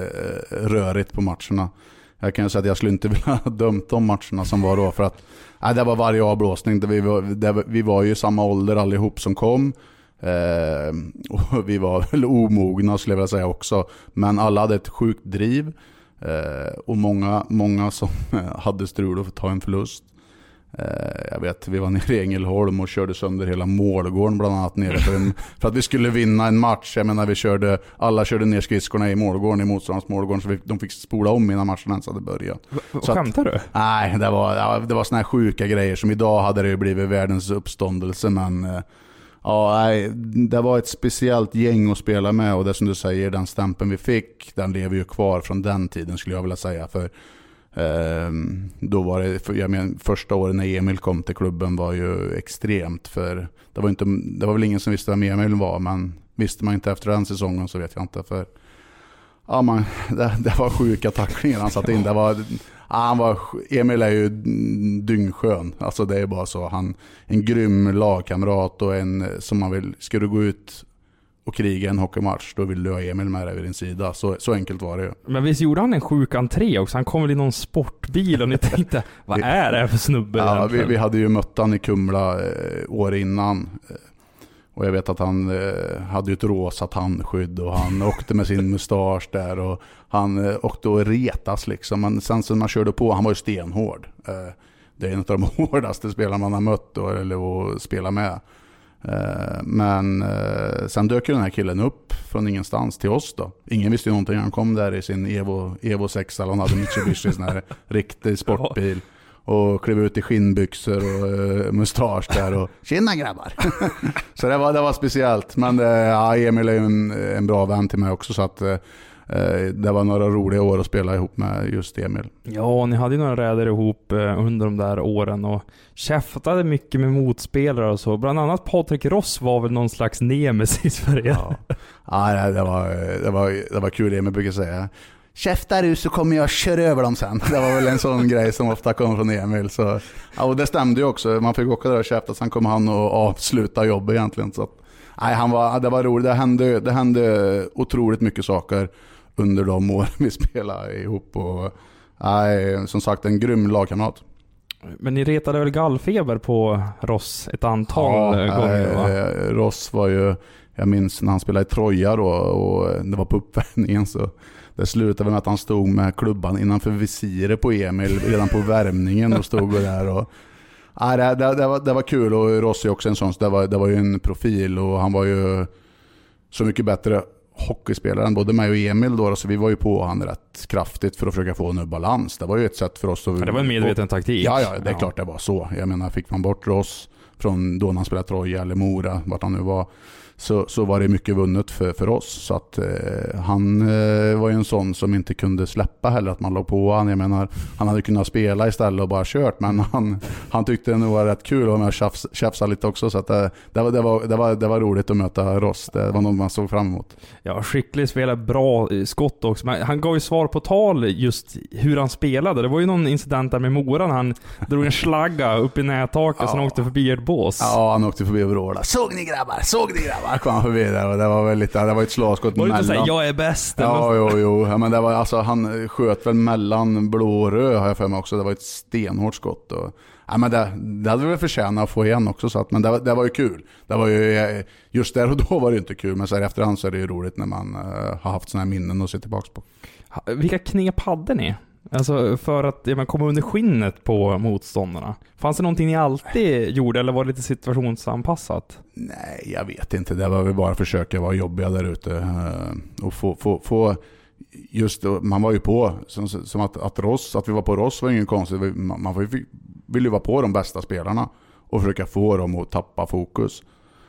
eh, rörigt på matcherna. Jag kan ju säga att jag skulle inte vilja ha dömt de matcherna som var då, för att nej, det var varje avblåsning. Det, vi, var, det, vi var ju samma ålder allihop som kom. Eh, och vi var väl omogna skulle jag vilja säga också. Men alla hade ett sjukt driv. Eh, och många, många som hade strul att ta en förlust. Eh, jag vet, vi var nere i Ängelholm och körde sönder hela målgården bland annat nere för, en, för att vi skulle vinna en match. Jag menar, vi körde, alla körde ner skridskorna i målgården, i motståndarens målgården, så vi, de fick spola om innan matchen ens hade börjat. V- Skämtar du? Nej, det var, det var såna här sjuka grejer som idag hade det ju blivit världens uppståndelse, men eh, ja, nej, det var ett speciellt gäng att spela med, och det som du säger, den stämpeln vi fick, den lever ju kvar från den tiden skulle jag vilja säga, för eh, då var det, för, jag men, första åren när Emil kom till klubben var ju extremt, för det var, inte, det var väl ingen som visste vem Emil var, men visste man inte efter den säsongen så vet jag inte, för ja, man, det, det var sjuka tacklingar han satt in, det var... Ja, han var, Emil är ju dyngskön. Alltså det är bara så. Han en grym lagkamrat och en som man vill, ska du gå ut och kriga en hockeymatch, då vill du ha Emil med dig vid din sida. Så, så enkelt var det ju. Men visst gjorde han en sjuk entré också? Han kom väl i någon sportbil och ni tänkte, vad är det här för snubbe? Ja, vi, vi hade ju mött han i Kumla eh, år innan. Och jag vet att han eh, hade ju ett rosa tandskydd och han åkte med sin mustasch där och han eh, åkte och retas liksom. Men sen så man körde på, han var ju stenhård. Eh, det är en av de hårdaste spelarna man har mött då, eller att spela med. Eh, men eh, sen dök ju den här killen upp från ingenstans till oss då. Ingen visste ju någonting. Han kom där i sin Evo, Evo sex, eller han hade Mitsubishi, sån här riktig sportbil. Och klev ut i skinnbyxor och uh, mustasch där och tjena grabbar. Så det var, det var speciellt. Men uh, ja, Emil är ju en, en bra vän till mig också, så att uh, det var några roliga år att spela ihop med just Emil. Ja, ni hade ju några räder ihop uh, under de där åren och käftade mycket med motspelare och så. Bland annat Patrik Ross var väl någon slags nemesis för er. Ja, ja det, var, det, var, det var kul, Emil brukar säga. Käftar du så kommer jag köra över dem sen. Det var väl en sån grej som ofta kom från Emil. Så, ja, och det stämde ju också. Man fick åka där och käfta, sen kom han och avsluta jobbet egentligen. Så, nej, han var, det var roligt. Det hände, det hände otroligt mycket saker under de år vi spelade ihop. Och, nej, som sagt, en grym lagkamrat. Men ni retade väl gallfeber på Ross ett antal ja, gånger, va? Eh, Ross var ju, jag minns när han spelade i Troja då, och det var på uppvärmningen, så det slutade med att han stod med klubban innanför visiret på Emil redan på värmningen och stod där. Och, ja, det, det, det, var, det var kul, och Rossi också en sån, så det var, det var ju en profil, och han var ju så mycket bättre hockeyspelare än både mig och Emil då, så vi var ju på han rätt kraftigt för att försöka få en balans. Det var ju ett sätt för oss att... Ja, det var en medveten taktik. Ja, ja, det är ja. klart det var så. Jag menar, fick man bort Ross från då när han spelade Troja eller Mora, vart han nu var, så, så var det mycket vunnet för, för oss. Så att eh, han eh, var ju en sån som inte kunde släppa heller att man låg på han. Jag menar, han hade kunnat spela istället och bara kört, men han, han tyckte det nog var rätt kul att tjafsa, tjafsa lite också. Så att det, det, var, det, var, det, var, det var roligt att möta Ross. Det var något man såg fram emot. Ja, skicklig spelare, bra skott också. Men han gav ju svar på tal just hur han spelade. Det var ju någon incident där med Moran. Han drog en slagga upp i nättaket och ja. Sen åkte förbi ett bås. Ja, han åkte förbi och vrålade. Såg ni grabbar? Såg ni grabbar? Kom han förbi där, och det var väl lite, det var ett slagskott var mellan. Var det inte jag är bäst? Ja, jo, jo. Ja, men det var, alltså, han sköt väl mellan blå och röd, har jag för mig också. Det var ett stenhårt skott. Och, ja, men det, det hade vi väl förtjänat att få igen också. Så att, men det, det var ju kul. Det var ju, just där och då var det inte kul. Men så här efterhand så är det ju roligt när man uh, har haft såna här minnen att se tillbaka på. Vilka knep hade ni? Alltså för att ja, man komma under skinnet på motståndarna. Fanns det någonting ni alltid gjorde, eller var det lite situationsanpassat? Nej, jag vet inte. Det var väl bara att försöka vara jobbiga där ute. Och få, få, få just då, man var ju på som, som att, att Ross, att vi var på Ross var ingen konstigt. Man, man ville ju vara på de bästa spelarna och försöka få dem att tappa fokus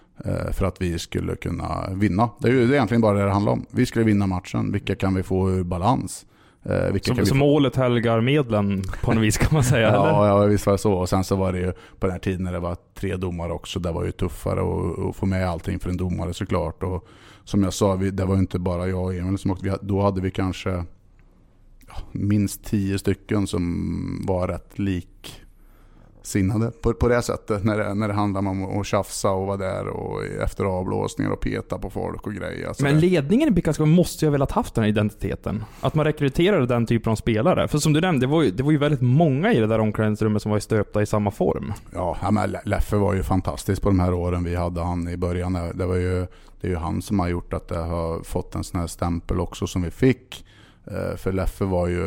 för att vi skulle kunna vinna. Det är ju det är egentligen bara det det handlar om. Vi skulle vinna matchen. Vilka kan vi få ur balans? Eh, vilka så kan vi så få? Målet helgar medlen på något vis kan man säga, ja, eller? Ja, visst var det så. Och sen så var det ju på den här tiden när det var tre domare också. Det var ju tuffare att, att få med allting för en domare såklart. Och som jag sa, vi, det var ju inte bara jag och Emil som åkte. Vi, då hade vi kanske ja, minst tio stycken som var rätt lik sinnade på, på det sättet när det, när det handlar om att tjafsa och vara där och efter avblåsningar och peta på folk och grejer. Alltså men det... ledningen i B K Hässleholm måste ju ha velat haft den här identiteten. Att man rekryterade den typen av spelare. För som du nämnde, det var ju, det var ju väldigt många i det där omklädningsrummet som var stöpta i samma form. Ja, ja men Leffe var ju fantastisk på de här åren vi hade han i början. Det var ju, det är ju han som har gjort att det har fått en sån här stämpel också som vi fick. För Leffe var ju...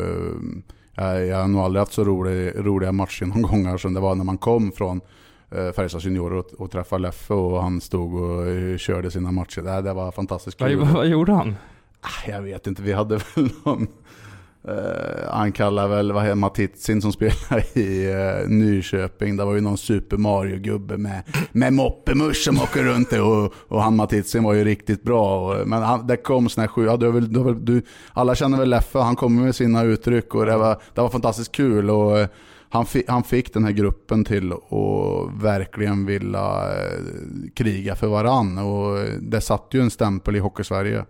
Jag har nog aldrig haft så rolig, roliga matcher någon gång som det var när man kom från eh, Färjestads juniorer och, och träffade Leffe och han stod och uh, körde sina matcher. Det, det var fantastiskt kul. Vad, vad gjorde han? Ah, jag vet inte, vi hade väl någon... Uh, han kallar väl vad heter Matitsin som spelar i uh, Nyköping. Det var ju någon Super Mario-gubbe med, med moppemusch som åker runt och, och han Matitsin var ju riktigt bra och, men han, det kom såna här sju ja, du, väl, du, du, alla känner väl Leffe, han kommer med sina uttryck och det var, det var fantastiskt kul och uh, han, fi, han fick den här gruppen till att verkligen vilja uh, kriga för varann och det satt ju en stämpel i Hockeysverige.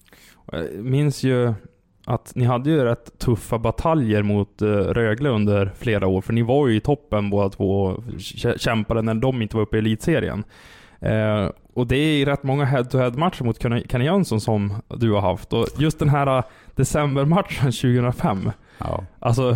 Jag minns ju att ni hade ju rätt tuffa bataljer mot uh, Rögle under flera år. För ni var ju i toppen båda två och kämpade när de inte var uppe i elitserien. Uh, och det är rätt många head-to-head-matcher mot Kenny Jönsson som du har haft. Och just den här uh, decembermatchen tjugohundrafem. Ja. Alltså,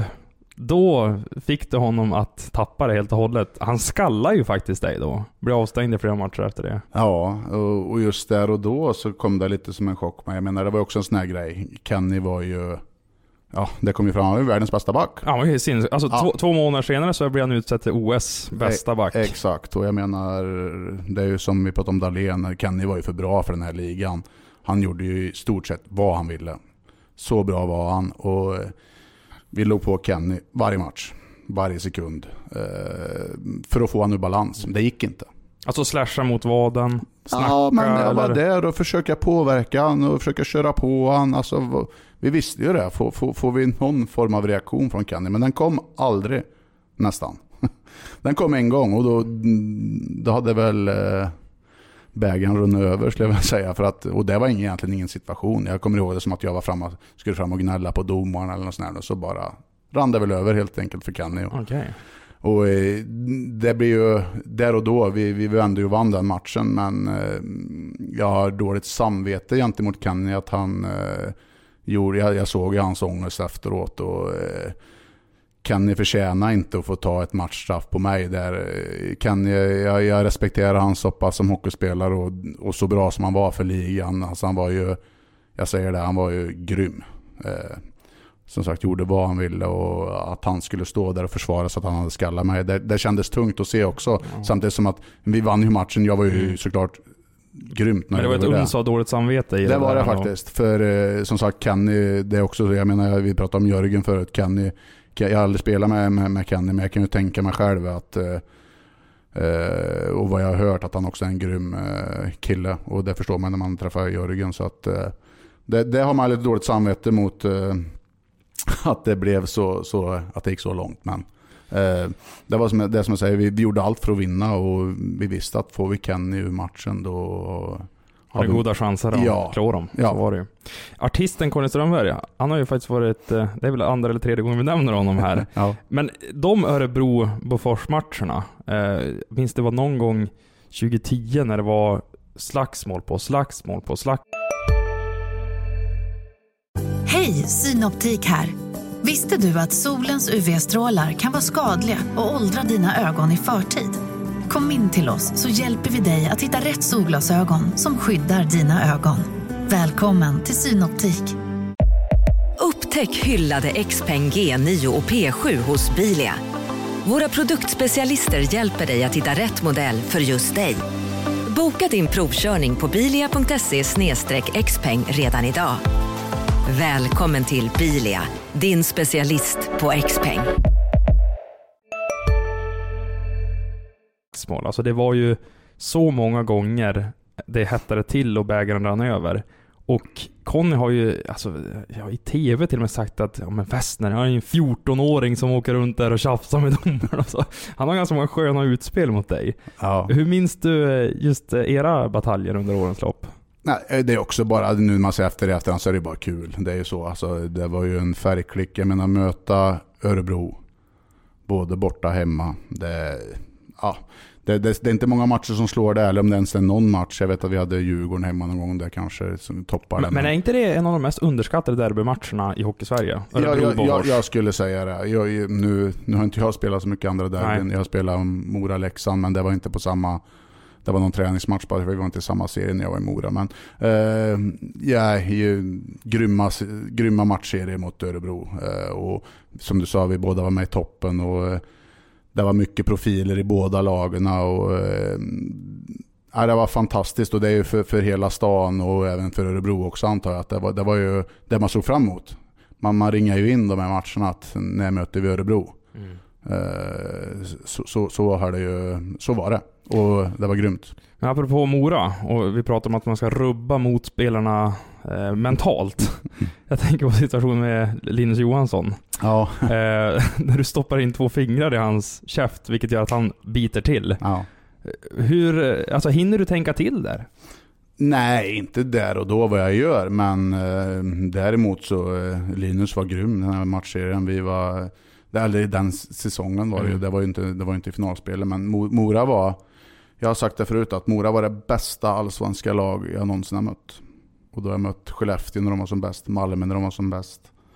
då fick du honom att tappa det helt och hållet. Han skallar ju faktiskt dig då. Blev avstängd i flera matcher efter det. Ja, och just där och då så kom det lite som en chock. Men jag menar, det var också en sån här grej. Kenny var ju... Ja, det kom ju fram. Han var ju världens bästa back. Ja, men sin, alltså ja. två, två månader senare så blev han utsett till O S bästa back. E- exakt, och jag menar... Det är ju som vi pratade om Dahlén. Kenny var ju för bra för den här ligan. Han gjorde ju i stort sett vad han ville. Så bra var han. Och... Vi låg på Kenny varje match, varje sekund, eh, för att få han ur balans. Det gick inte. Alltså slasha mot vaden, snacka? Ja, men jag eller? var där och försöka påverka han och försöka köra på han. Alltså, vi visste ju det. Får, får, får vi någon form av reaktion från Kenny? Men den kom aldrig, nästan. Den kom en gång och då, då hade väl... Eh, bägen runnit över skulle jag vilja säga för att, och det var ingen, egentligen ingen situation. Jag kommer ihåg det som att jag var fram och, skulle fram och gnälla på domaren eller något sånt där, och så bara rann det väl över helt enkelt för Kenny. Okay. Och eh, det blir ju där och då, vi, vi vände ju vann den matchen, men eh, jag har dåligt samvete gentemot Kenny att han eh, gjorde, jag, jag såg ju hans ångest efteråt och eh, Kenny förtjänar inte att få ta ett matchstraff på mig där. Kenny, jag, jag respekterar han så pass som hockeyspelare och, och så bra som han var för ligan. Alltså han var ju, jag säger det, han var ju grym. Eh, som sagt, gjorde vad han ville och att han skulle stå där och försvara så att han hade skallat mig. Det, det kändes tungt att se också. Mm. Samtidigt som att vi vann ju matchen, jag var ju mm. såklart grymt. Men det var ett uns av dåligt samvete i det. Det var det då. faktiskt. För eh, som sagt, Kenny, det är också, jag menar, vi pratade om Jörgen förut, Kenny, jag har aldrig spelat med, med, med Kenny, men jag kan ju tänka mig själv att eh, och vad jag har hört att han också är en grym eh, kille, och det förstår man när man träffar Jörgen, så att eh, det, det har man lite dåligt samvete mot eh, att det blev så, så att det gick så långt, men eh, det var som, det som jag säger, vi, vi gjorde allt för att vinna och vi visste att får vi Kenny ur matchen då har det goda chanser att ja. klara dem. Ja. Så var det ju. Artisten Conny Strömberg, han har ju faktiskt varit, det är väl andra eller tredje gången vi nämner honom här. Ja. Men de Örebro-Bofors-matcherna, eh, minns det var någon gång tjugohundratio när det var slagsmål på slagsmål på slagsmål. Hej, Synoptik här. Visste du att solens U V-strålar kan vara skadliga och åldra dina ögon i förtid? Kom in till oss så hjälper vi dig att hitta rätt solglasögon som skyddar dina ögon. Välkommen till Synoptik. Upptäck hyllade X-Peng G nio och P sju hos Bilia. Våra produktspecialister hjälper dig att hitta rätt modell för just dig. Boka din provkörning på bilia punkt se slash xpeng redan idag. Välkommen till Bilia, din specialist på X-Peng. Alltså det var ju så många gånger det hettade till och bägaren rann över. Och Conny har ju alltså, ja, i tv till och med sagt att ja, men Westner, han är ju en fjorton-åring som åker runt där och tjafsar med domaren. Alltså, han har ganska många sköna utspel mot dig. Ja. Hur minns du just era bataljer under årens lopp? Nej, det är också bara, nu man ser efter det efterhand så är det bara kul. Det är ju så, alltså, det var ju en färgklick. Jag menar, möta Örebro, både borta och hemma. Det, ja, det, det, det är inte många matcher som slår det, eller om det ens är någon match. Jag vet att vi hade Djurgården hemma någon gång där kanske som toppar men, men är inte det en av de mest underskattade derbymatcherna i Hockey-Sverige? Ja, jag, jag, jag skulle säga det. Jag, nu, nu har inte jag spelat så mycket andra derbyn. Jag har spelat Mora-Leksand, men det var inte på samma... Det var någon träningsmatch bara, vi var inte i samma serie när jag var i Mora. Men eh, ja, ju grymma, grymma matchserier mot Örebro. Eh, och som du sa, vi båda var med i toppen. Och eh, det var mycket profiler i båda lagen. Och, eh, ja, det var fantastiskt. Och det är ju för, för hela stan och även för Örebro också, antar jag. Att det, var, det var ju det man såg fram emot. Man, man ringar ju in de här matcherna att när möter vi Örebro. Mm. Eh, så, så, så, har det ju, så var det. Och det var grymt. Men apropå Mora, och vi pratar om att man ska rubba mot spelarna eh, mentalt. Jag tänker på situationen med Linus Johansson. Ja. Eh, när du stoppar in två fingrar i hans käft, vilket gör att han biter till. Ja. Hur, alltså hinner du tänka till där? Nej, inte där och då vad jag gör. Men eh, däremot så eh, Linus var grym den här matchserien. Vi var... Eller den säsongen var det ju. Mm. Det var ju inte, det var inte i finalspelet. Men Mora var... Jag har sagt det förut att Mora var det bästa allsvenska lag jag någonsin har mött. Och då har jag mött Skellefteå när de var som bäst. Malmö när de var som bäst.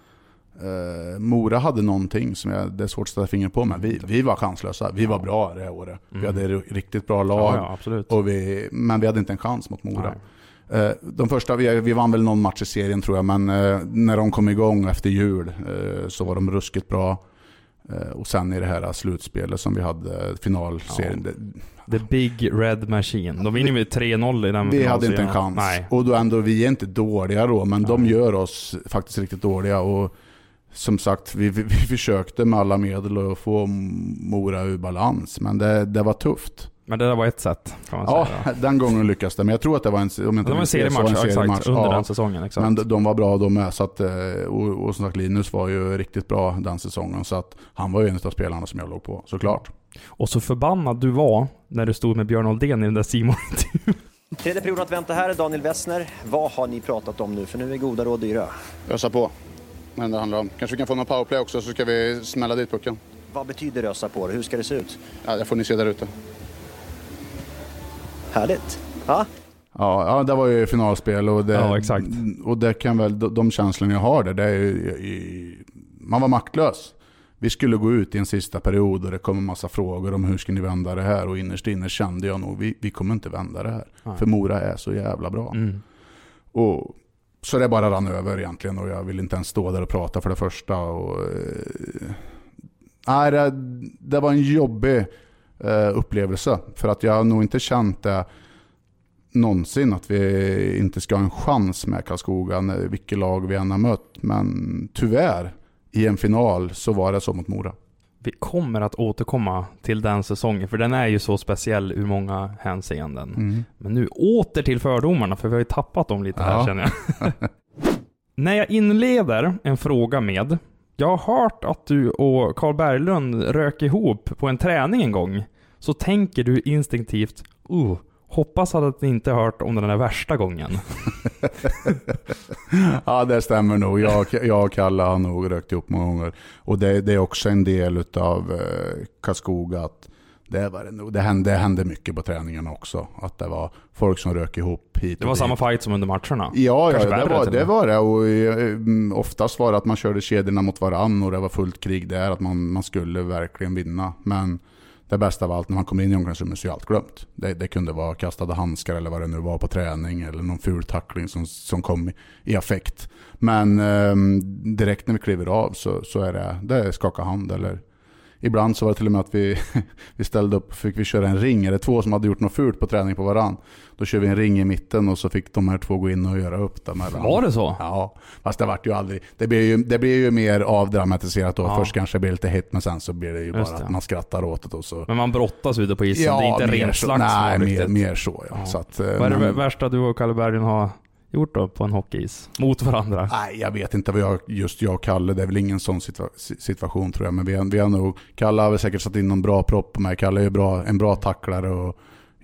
Uh, Mora hade någonting som jag, det är svårt att sätta finger på. Men vi, vi var chanslösa. Vi var bra det här året. Mm. Vi hade riktigt bra lag. Ja, ja, absolut. Och vi, men vi hade inte en chans mot Mora. Uh, de första, vi, vi vann väl någon match i serien tror jag. Men uh, när de kom igång efter jul uh, så var de ruskigt bra. Och sen i det här slutspelet som vi hade finalserien. Ja. The Big Red Machine. De vinner med tre noll i den. Vi hade inte en chans. Nej. Och då ändå, vi är inte dåliga då. Men Nej. de gör oss faktiskt riktigt dåliga. Och som sagt, vi, vi, vi försökte med alla medel att få Mora ur balans. Men det, det var tufft. Men det där var ett sätt, kan man ja, säga. Den gången lyckas det. Men jag tror att det var en, om det var en seriematch, en seriematch exakt, under ja, den säsongen. Exakt. Men de, de var bra de med. Så att, och, och som sagt, Linus var ju riktigt bra den säsongen. Så att han var ju en av spelarna som jag låg på, såklart. Och så förbannad du var när du stod med Björn Oldén i den där Simon-intervjun. Tredje perioden att vänta här, Daniel Wessner. Vad har ni pratat om nu? För nu är goda råd dyra. Ösa på. Men det handlar om. Kanske vi kan få någon powerplay också så ska vi smälla dit pucken. Vad betyder ösa på det? Hur ska det se ut? Ja, det får ni se där ute. Härligt. Ja. Ja, ja, det var ju finalspel och det, ja, exakt. Och det kan väl, de, de känslorna jag har där, det är ju, man var maktlös. Vi skulle gå ut i en sista period och det kom en massa frågor om hur ska ni vända det här, och innerst inne kände jag nog, vi, vi kommer inte vända det här. Ja. För Mora är så jävla bra. Mm. Och så det bara rann över egentligen, och jag vill inte ens stå där och prata för det första. Och, eh, nej, det, det var en jobbig eh, upplevelse, för att jag har nog inte känt det någonsin att vi inte ska ha en chans med Karlskoga, vilket lag vi än har mött. Men tyvärr, i en final så var det så mot Mora. Vi kommer att återkomma till den säsongen, för den är ju så speciell ur många hänseenden. Mm. Men nu åter till fördomarna, för vi har ju tappat dem lite här, ja. Känner jag. När jag inleder en fråga med: jag har hört att du och Carl Berglund rök ihop på en träning en gång, så tänker du instinktivt, uh, hoppas att ni inte hört om den där värsta gången. Ja, det stämmer nog. Jag, jag och Kalle har nog rökt ihop många gånger. Och det, det är också en del av eh, Karlskoga att det, var det, det, hände, det hände mycket på träningen också. Att det var folk som rök ihop hit. Det var samma fight som under matcherna. Ja, ja det, var, det var det. Och eh, oftast var det att man körde kedjorna mot varann och det var fullt krig där. Att man, man skulle verkligen vinna. Men det bästa av allt, när man kom in i omklädningsrummet så är allt glömt. Det, det kunde vara kastade handskar eller vad det nu var på träning, eller någon ful tackling som, som kom i, i affekt. Men eh, direkt när vi kliver av så, så är det, det är skaka hand. Eller ibland så var det till och med att vi, vi ställde upp, fick vi köra en ring. Eller två som hade gjort något fult på träning på varann. Då kör vi en ring i mitten och så fick de här två gå in och göra upp dem. Var det så? Ja, fast det vart ju aldrig. Det blir ju, det blir ju mer avdramatiserat då. Ja. Först kanske det blir lite hit, men sen så blir det ju bara det. Att man skrattar åt det. Och så. Men man brottas ute på isen, ja, det är inte ren slagsmål. Nej, mer, mer så. Ja. Ja. Så att, vad är det men, värsta du och Kalle Bergen har gjort då på en hockeyis mot varandra? Nej, jag vet inte vad jag, just jag och Kalle, det är väl ingen sån situa- situation tror jag, men vi har, vi har nog, Kalle har väl säkert satt in någon bra propp på mig. Kalle är ju bra, en bra tacklare och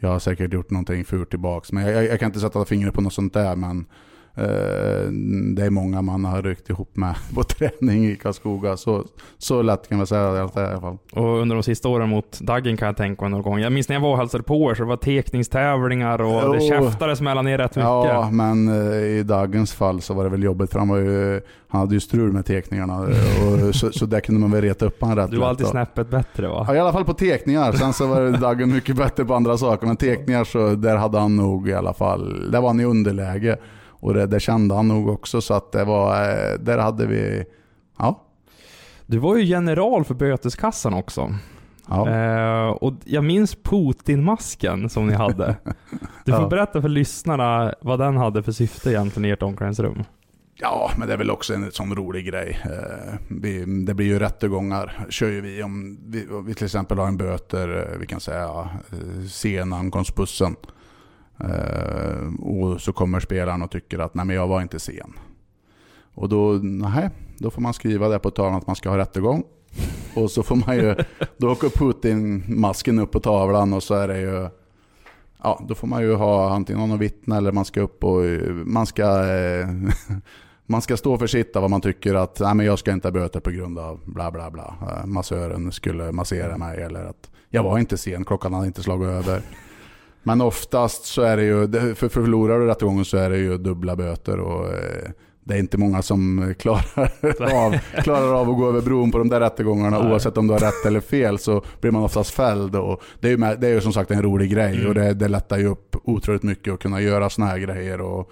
jag har säkert gjort någonting fult tillbaks. Men jag, jag kan inte sätta fingret på något sånt där, men eh, det är många man har ryckt ihop med på träning i Karlskoga. Så, så lätt kan man säga i alla fall. Och under de sista åren mot Daggen kan jag tänka mig någon gång. Jag minns när jag var och hälsade på er så det var tekningstävlingar och oh. det käftades mellan er rätt mycket. Ja, men eh, i Daggens fall så var det väl jobbigt för han, var ju, han hade ju strul med tekningarna och, så, så där kunde man väl reta upp han rätt. Du var alltid snäppet bättre, va? Ja, i alla fall på tekningar. Sen så var Daggen mycket bättre på andra saker, men tekningar så där hade han nog i alla fall, där var han i underläge. Och det, det kände han nog också, så att det var, där hade vi, ja. Du var ju general för böteskassan också. Ja. Eh, och jag minns Putin-masken som ni hade. Du får ja. berätta för lyssnarna vad den hade för syfte egentligen i ert omklädningsrum. Ja, men det är väl också en sån rolig grej. Eh, vi, det blir ju rättegångar, kör ju vi om vi, vi till exempel har en böter, vi kan säga eh, sen ankomstbussen. Uh, och så kommer spelaren och tycker att nej, men jag var inte sen. Och då, nej, då får man skriva det på tavlan att man ska ha rättegång. Och så får man ju, då åker Putin-masken upp på tavlan och så är det ju, ja, då får man ju ha antingen någon vittne eller man ska upp och man ska eh, man ska stå för sitt av vad man tycker att nej, men jag ska inte ha böter på grund av bla bla bla. Uh, massören skulle massera mig eller att jag var inte sen, klockan hade inte slagit över. Men oftast så är det ju, för förlorar du rättegången så är det ju dubbla böter och eh, det är inte många som klarar av, klarar av att gå över bron på de där rättegångarna. Nej. Oavsett om du har rätt eller fel så blir man oftast fälld och det är ju, med, det är ju som sagt en rolig grej mm. och det, det lättar ju upp otroligt mycket att kunna göra såna här grejer och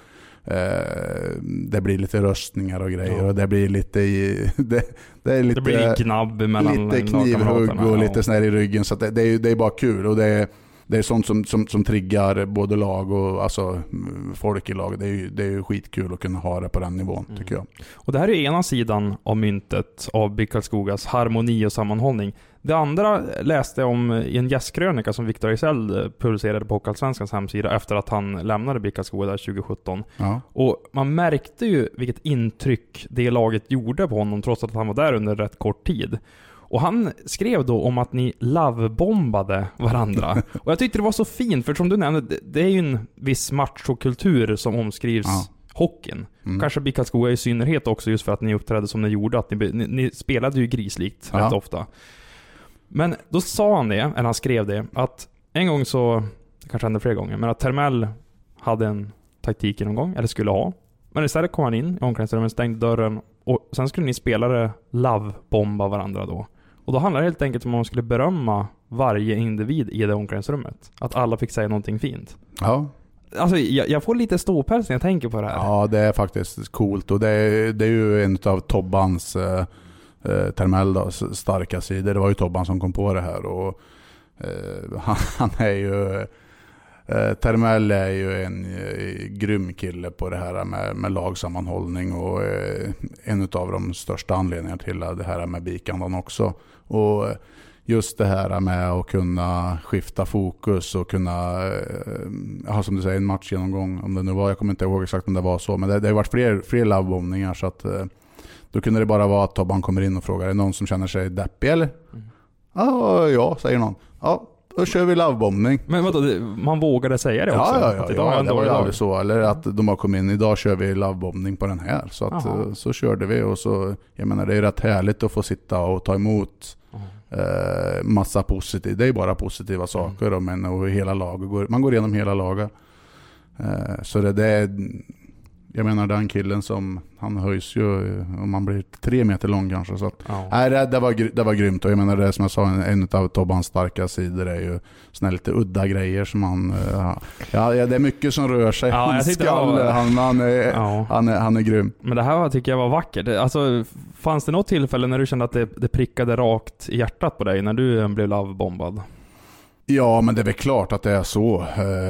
eh, det blir lite röstningar och grejer ja. och det blir lite i, det, det är lite, det blir knabb mellan lite knivhugg och lite sån här i ryggen så att det, det, är, det är bara kul och det är Det är sånt som, som, som triggar både lag och alltså, folk i lag. Det är, ju, det är ju skitkul att kunna ha det på den nivån, mm. tycker jag. Och det här är ena sidan av myntet av BIK Karlskogas harmoni och sammanhållning. Det andra läste jag om i en gästkrönika som Viktor Ejsell publicerade på Hockeyallsvenskans hemsida efter att han lämnade BIK Karlskoga där tjugo sjutton. Ja. Och man märkte ju vilket intryck det laget gjorde på honom trots att han var där under rätt kort tid. Och han skrev då om att ni lovebombade varandra. Och jag tyckte det var så fint, för som du nämnde, det är ju en viss machokultur som omskrivs ja. hockeyn. Mm. Kanske BIK Karlskoga i synnerhet också just för att ni uppträdde som ni gjorde. Att ni, ni, ni spelade ju grislikt ja. rätt ofta. Men då sa han det, eller han skrev det, att en gång så, det kanske hände fler gånger, men att Termell hade en taktik någon gång, eller skulle ha. Men istället kom han in i omklädningsrummet, stängde dörren och sen skulle ni spelare lovebomba varandra då. Och då handlar det helt enkelt om att man skulle berömma varje individ i det omklädningsrummet. Att alla fick säga någonting fint. Ja. Alltså jag, jag får lite ståpäls när jag tänker på det här. Ja, det är faktiskt coolt. Och det är, det är ju en av Tobbans eh, Termell då, starka sidor. Det var ju Tobban som kom på det här. Och eh, han, han är ju... Eh, Termell är ju en eh, grym kille på det här med, med lagsammanhållning och eh, en av de största anledningarna till det här med bikandan också. Och just det här med att kunna skifta fokus och kunna eh, ha som du säger en matchgenomgång om det nu var, jag kommer inte ihåg exakt om det var så, men det, det har varit fler, fler lovebombningar så att eh, då kunde det bara vara att Tobban kommer in och frågar, är det någon som känner sig deppig eller? Mm. Ah, ja, säger någon. Ja, då kör vi lovebombning. Men vadå, man vågade säga det också? Ja, ja, ja, ja det var ju aldrig så. Eller att de har kommit in, idag kör vi lovebombning på den här. Så, att, så körde vi och så, jag menar det är rätt härligt att få sitta och ta emot eh, massa positivt. Det är bara positiva saker mm. men, och hela laget, man går igenom hela laget. Eh, så det, det är, jag menar den killen som, han höjs ju om man blir tre meter lång kanske. Så att, ja. nej, det, det, var, det var grymt och jag menar det som jag sa, en, en av Tobbans starka sidor är ju såna lite udda grejer som han, ja, ja det är mycket som rör sig. Ja, jag skall, var, han, han, är, ja. han, är, han är grym. Men det här tycker jag var vackert. Alltså, fanns det något tillfälle när du kände att det, det prickade rakt i hjärtat på dig när du blev lovebombad? Ja, men det är väl klart att det är så.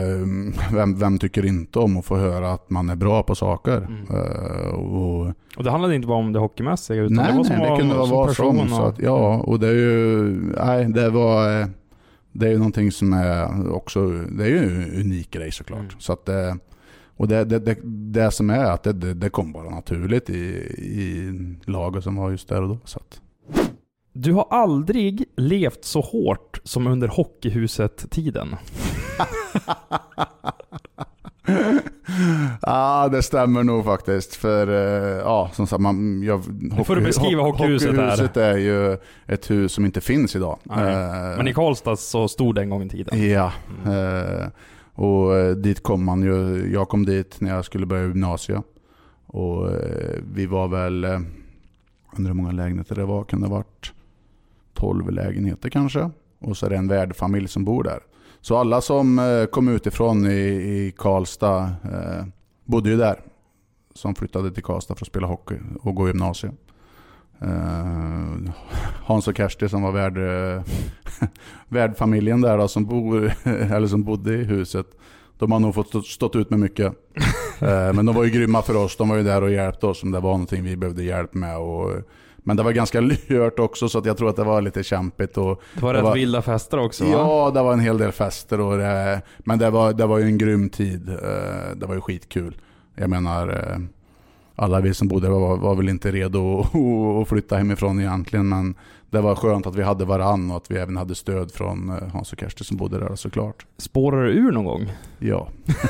Vem, vem tycker inte om att få höra att man är bra på saker? Mm. Och, och det handlade inte bara om det hockeymässiga utan nej, det var som nej, det var, kunde som vara person. Som, så att, ja, och det är ju nej, det var det är ju någonting som är också, det är ju en unik grej såklart. Mm. Så att det, och det, det, det, det som är att det, det, det kom bara naturligt i, i laget som var just där och då. Så att. Du har aldrig levt så hårt som under hockeyhuset-tiden. Ja, det stämmer nog faktiskt. För ja, som sagt, man, jag, hockey, får du beskriva hockeyhuset här. Hockeyhuset är ju ett hus som inte finns idag. Nej. Uh, Men i Karlstad så stod det en gång i tiden. Ja, mm. uh, och dit kom man ju. Jag kom dit när jag skulle börja gymnasiet. Och uh, vi var väl, uh, undrar hur många lägenheter det var, kan det ha varit tolv lägenheter kanske. Och så är det en värdfamilj som bor där. Så alla som eh, kom utifrån i, i Karlstad eh, bodde ju där. Som flyttade till Karlstad för att spela hockey och gå gymnasiet. Eh, Hans och Kersti som var värd, eh, värdfamiljen där då, som, bor, eller som bodde i huset. De har nog fått stå, stått ut med mycket. eh, men de var ju grymma för oss. De var ju där och hjälpte oss om det var någonting vi behövde hjälp med. Och, men det var ganska lyhört också, så att jag tror att det var lite kämpigt. Och det var det rätt var, vilda fester också, va? Ja, det var en hel del fester. Och det, men det var, det var ju en grym tid. Det var ju skitkul. Jag menar, alla vi som bodde var, var väl inte redo att flytta hemifrån egentligen. Men det var skönt att vi hade varann och att vi även hade stöd från Hans och Kersti som bodde där, såklart. Spårar du ur någon gång? Ja.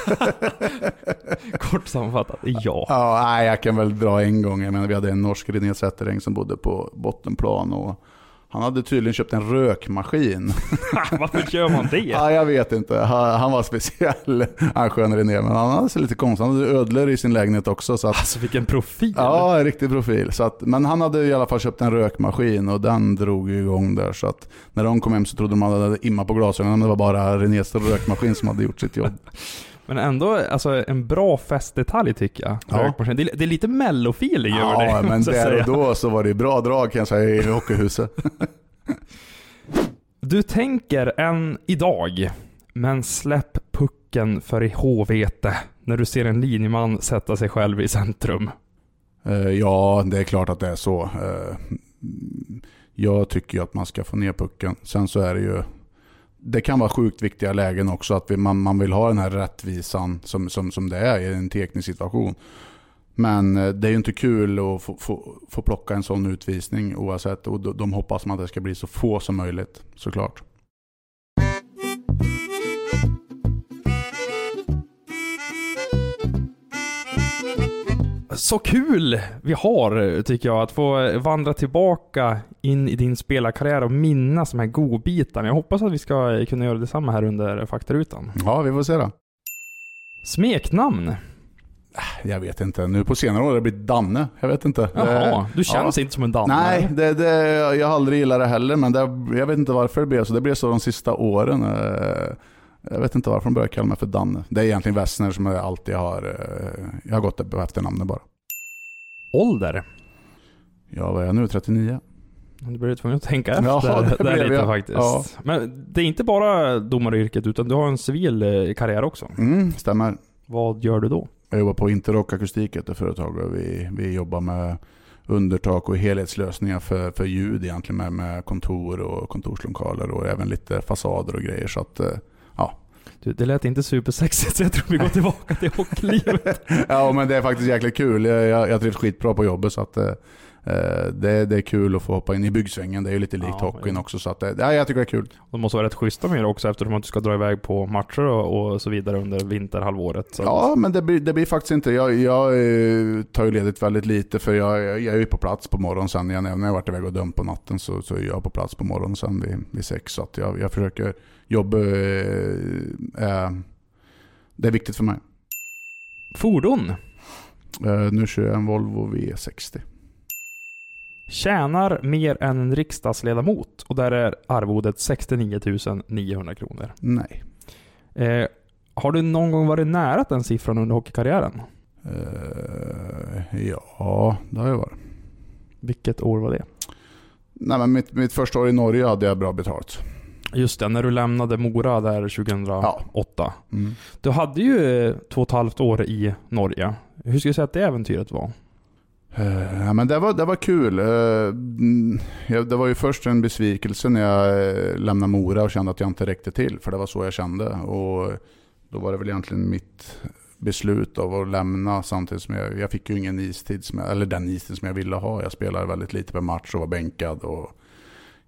Kort sammanfattat, ja. Ja, nej, jag kan väl dra en gång. Jag menar, vi hade en norsk René Zettereng som bodde på bottenplan och han hade tydligen köpt en rökmaskin. Varför gör man det? Ja, jag vet inte. Han, han var speciell, han skön René, men han hade sig lite konstigt. Han hade ödlor i sin lägenhet också. Så att, alltså vilken profil. Ja, en riktig profil. Så att, men han hade i alla fall köpt en rökmaskin och den drog igång där. Så att när de kom hem så trodde de att de hade imma på glasögonen, men det var bara Renés rökmaskin som hade gjort sitt jobb. Men ändå, alltså en bra festdetalj tycker jag. Ja. Det, är, det är lite mellofeeling över det. Ja, men där och då så var det bra drag kan jag säga i hockeyhuset. Du tänker en idag, men släpp pucken för i H-vete när du ser en linjeman sätta sig själv i centrum. Uh, ja, det är klart att det är så. Uh, jag tycker ju att man ska få ner pucken. Sen så är det ju, det kan vara sjukt viktiga lägen också att vi, man, man vill ha den här rättvisan som, som, som det är i en teknisk situation. Men det är ju inte kul att få, få, få plocka en sån utvisning oavsett, och de, de hoppas man att det ska bli så få som möjligt, såklart. Så kul vi har, tycker jag, att få vandra tillbaka in i din spelarkarriär och minnas de här godbitarna. Jag hoppas att vi ska kunna göra detsamma här under faktarutan. Ja, vi får se då. Smeknamn? Jag vet inte. Nu på senare år har det blivit Danne. Jag vet inte. Jaha, du känns ja. inte som en Danne. Nej, det, det, jag har aldrig gillat det heller. Men det, jag vet inte varför det blev så. Det blev så de sista åren. Jag vet inte varför de började kalla mig för Danne. Det är egentligen Wessner som jag alltid har... Jag har gått efter namnet bara. Ålder? Ja, vad är jag nu? trettionio. Du börjar tvungen att tänka efter. Ja, det, det är lite jag. faktiskt. Ja. Men det är inte bara domaryrket utan du har en civil karriär också. Mm, stämmer. Vad gör du då? Jag jobbar på Interrock Akustik, ett företag, och vi, vi jobbar med undertak och helhetslösningar för, för ljud egentligen, med, med kontor och kontorslokaler och även lite fasader och grejer. Så att, ja. Du, det lät inte supersexigt, så jag tror vi går tillbaka till hockeylivet. Ja, men det är faktiskt jäkligt kul. Jag, jag, jag trivs skitbra på jobbet, så att eh, det, det är kul att få hoppa in i byggsvängen. Det är ju lite likt ja, hockeyn ja. också, så att, ja, jag tycker det är kul. De måste vara rätt schyssta med det också, eftersom att du ska dra iväg på matcher och, och så vidare under vinterhalvåret. Så. Ja, men det blir, det blir faktiskt inte. Jag, jag tar ju ledigt väldigt lite, för jag, jag är ju på plats på morgonen sen. Jag, när jag har varit iväg och dömt på natten så, så är jag på plats på morgonen sen vid, vid sex. Så att jag, jag försöker jobba. Eh, det är viktigt för mig. Fordon? Eh, nu kör jag en Volvo V sextio. Tjänar mer än en riksdagsledamot och där är arvodet sextionio tusen niohundra kronor. Nej. Eh, har du någon gång varit nära den siffran under hockeykarriären? Eh, ja, det har jag varit. Vilket år var det? Nej, men mitt, mitt första år i Norge hade jag bra betalt. Just det, när du lämnade Mora där tjugohundraåtta. Ja. Mm. Du hade ju två och ett halvt år i Norge. Hur ska jag säga att det äventyret var? Uh, ja, men det var, det var kul. Uh, ja, det var ju först en besvikelse när jag uh, lämnade Mora och kände att jag inte räckte till. För det var så jag kände. Och då var det väl egentligen mitt beslut av att lämna, samtidigt som jag, jag fick ju ingen istid som jag, eller den istid som jag ville ha. Jag spelade väldigt lite per match och var bänkad. Och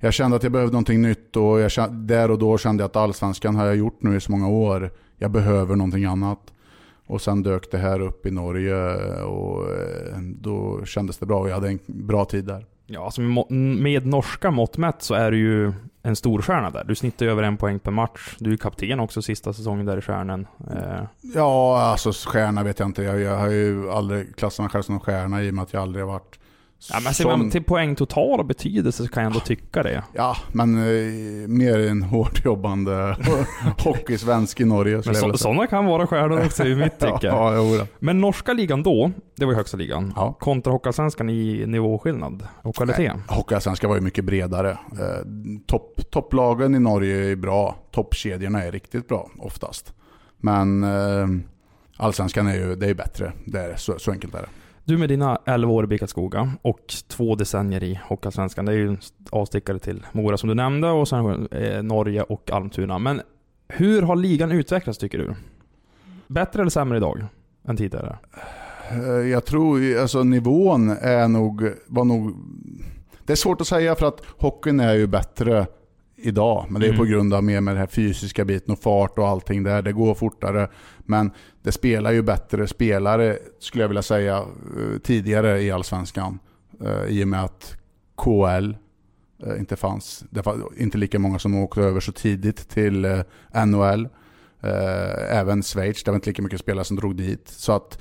jag kände att jag behövde någonting nytt och jag kände, där och då kände jag att allsvenskan har jag gjort nu i så många år. Jag behöver någonting annat. Och sen dök det här upp i Norge och då kändes det bra och jag hade en bra tid där. Ja, alltså med norska mått mätt så är du ju en stor stjärna där. Du snittar över en poäng per match. Du är kapten också sista säsongen där i stjärnan. Eh. Ja, alltså stjärna vet jag inte. Jag, jag har ju aldrig klassat mig själv som en stjärna i och med att jag aldrig har varit Ja, men ser man till poäng total och betydelse så kan jag ändå tycka det. Ja, men eh, mer en hårt jobbande hockeysvensk i Norge. Men så, sådana kan vara stjärnor också i mitt tycke. ja, ja, men norska ligan då, det var ju högsta ligan. Ja. Kontra Hockeyallsvenskan i nivåskillnad och kvalitet. Hockeyallsvenskan var ju mycket bredare. Eh, topp, topplagen i Norge är bra. Toppkedjorna är riktigt bra oftast. Men eh, allsvenskan är ju det är bättre. Det är så, så enkelt är det. Du med dina elva år i Bickaskoga och två decennier i Hockeyallsvenskan, det är ju en avstickare till Mora som du nämnde och sen eh, Norge och Almtuna. Men hur har ligan utvecklats tycker du? Bättre eller sämre idag än tidigare? Jag tror alltså nivån är nog, var nog det är svårt att säga för att hockeyn är ju bättre idag, men det är mm. på grund av mer med den här fysiska biten och fart och allting där, det går fortare, men det spelar ju bättre spelare skulle jag vilja säga tidigare i Allsvenskan i och med att K L inte fanns, det var inte lika många som åkte över så tidigt till N H L, även Schweiz, det var inte lika mycket spelare som drog dit, så att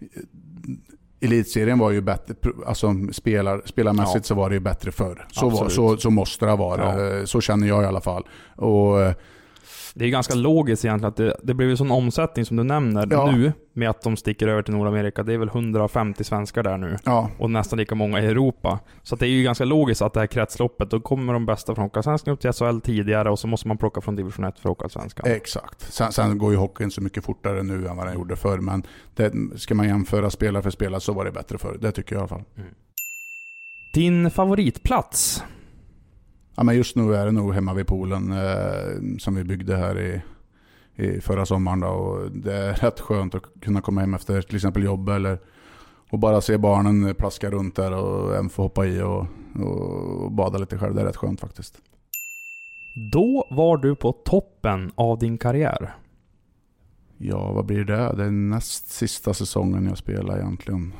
elitserien var ju bättre, alltså spelar, spelarmässigt ja. Så var det ju bättre förr. Så, var, så, så måste det vara. Ja. Så känner jag i alla fall. Och det är ganska logiskt egentligen att det, det blev ju sån omsättning som du nämner ja. Nu med att de sticker över till Nordamerika. Det är väl hundrafemtio svenskar där nu ja. Och nästan lika många i Europa. Så att det är ju ganska logiskt att det här kretsloppet, då kommer de bästa från Hockeyallsvenskan upp till S H L tidigare och så måste man plocka från division ett för Hockeyallsvenskan. Exakt. Sen, sen går ju hockeyn så mycket fortare nu än vad den gjorde förr, men det, ska man jämföra spelare för spelare så var det bättre förr. Det tycker jag i alla fall. Mm. Din favoritplats? Ja, men just nu är det nog hemma vid poolen eh, som vi byggde här i, i förra sommaren då, och det är rätt skönt att kunna komma hem efter till exempel jobb eller och bara se barnen plaska runt där och en få hoppa i och, och bada lite själv. Det är rätt skönt faktiskt. Då var du på toppen av din karriär. Ja, vad blir det? Det är näst sista säsongen jag spelar egentligen.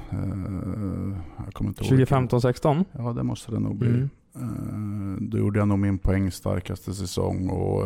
Jag kommer inte ihåg. tjugo femton sexton? Ja, det måste det nog bli. Mm. Uh, då gjorde jag nog min poängstarkaste säsong och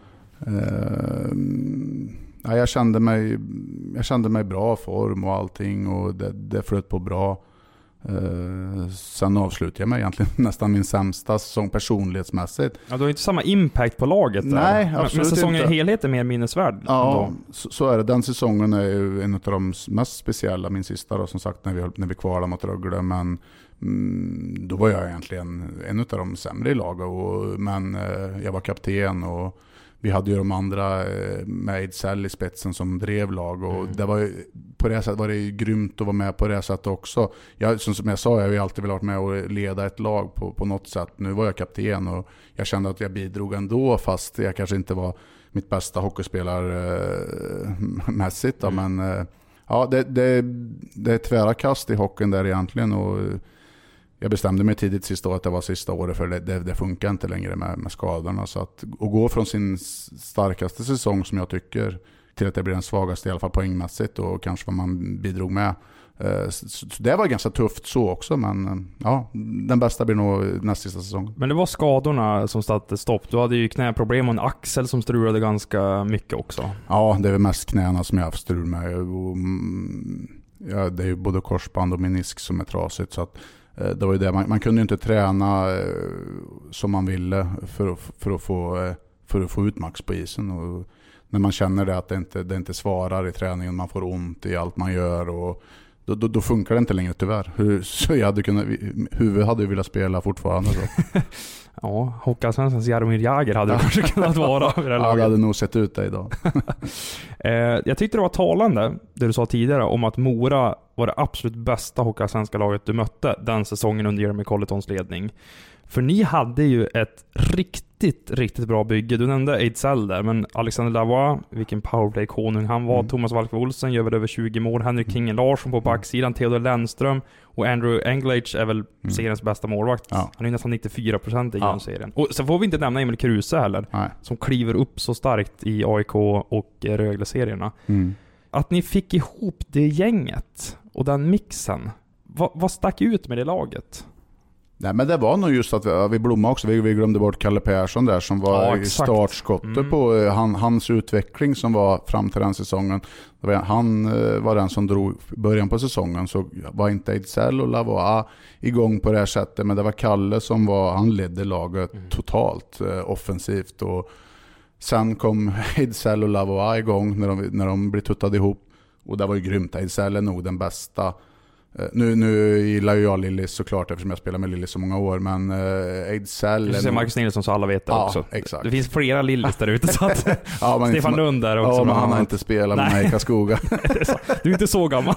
uh, ja, jag kände mig jag kände mig bra form och allting och det, det flöt på bra. Uh, sen avslutade jag mig egentligen nästan min sämsta säsong personlighetsmässigt. Ja, du har inte samma impact på laget där. Nej, men, absolut men säsongen inte. I helhet är mer minnesvärd. Ja, så, så är det. Den säsongen är ju en av de mest speciella, min sista då, som sagt när vi, när vi kvalade mot Rögle, men mm, då var jag egentligen en av de sämre i laget och, men eh, jag var kapten och vi hade ju de andra eh, med Ejdsell i spetsen som drev lag och mm. det var ju, på det sättet var det ju grymt att vara med på det sättet också. Jag, som, som jag sa, jag har ju alltid velat vara med och leda ett lag på, på något sätt. Nu var jag kapten och jag kände att jag bidrog ändå fast jag kanske inte var mitt bästa hockeyspelarmässigt då, mm. men eh, ja, det, det, det är tvära kast i hockeyn där egentligen och jag bestämde mig tidigt sista året att det var sista året för det, det, det funkar inte längre med, med skadorna. Så att, att gå från sin starkaste säsong som jag tycker till att det blir den svagaste i alla fall poängmässigt och kanske vad man bidrog med. Så, så det var ganska tufft så också, men ja, den bästa blir nog nästa säsong. Men det var skadorna som satte stopp. Du hade ju knäproblem och en axel som strulade ganska mycket också. Ja, det är väl mest knäna som jag har haft strul med. Och, ja, det är ju både korsband och menisk som är trasigt så att det var ju det. Man, man kunde ju inte träna eh, som man ville för, för, att få, eh, för att få ut max på isen. Och när man känner det att det inte, det inte svarar i träningen, man får ont i allt man gör och då, då, då funkar det inte längre tyvärr. Hur, så jag hade kunnat, huvud hade ju velat spela fortfarande. Så. Ja, Hockeyallsvenskans Jaromir Jagr hade det kanske kunnat vara. Det ja, det hade nog sett ut det idag. eh, jag tyckte det var talande, det du sa tidigare, om att Mora var det absolut bästa hockeyallsvenska laget du mötte den säsongen under Jeremy Colletons ledning. För ni hade ju ett riktigt, riktigt bra bygge. Du nämnde Ejdsell där, men Alexander Lavoie, vilken powerplay-konung han var. Mm. Thomas Walkve Olsen gör väl över tjugo mål. Henrik Kingen Larsson på backsidan. Theodor Lennström och Andrew Englage är väl mm. seriens bästa målvakt. Ja. Han är nästan nittiofyra procent i ja. serien. Och så får vi inte nämna Emil Kruse heller. Nej. Som kliver upp så starkt i A I K och Rögle-serierna. Mm. Att ni fick ihop det gänget och den mixen. Vad, vad stack ut med det laget? Nej, men det var nog just att vi, vi blommade också. Vi, vi glömde bort Kalle Persson där som var ja, startskottet mm. på han, hans utveckling som var fram till den säsongen. Han var den som drog början på säsongen, så var inte Ejdsell och Lavoie igång på det här sättet, men det var Kalle som var, han ledde laget mm. totalt eh, offensivt, och sen kom Ejdsell och Lavoie igång när de, när de blev tuttade ihop, och det var ju grymt. Ejdsell är nog den bästa. Nu, nu gillar ju jag Lillis såklart eftersom jag spelar med Lillis så många år, men uh, Ejdsell... Du ser Marcus Nilsson så alla vet det ja, också. Exakt. Det finns flera Lillis där ute så att ja, Stefan inte, Lund där också. Ja, men han har inte spelat med mig i Karlskoga. Du är inte så gammal.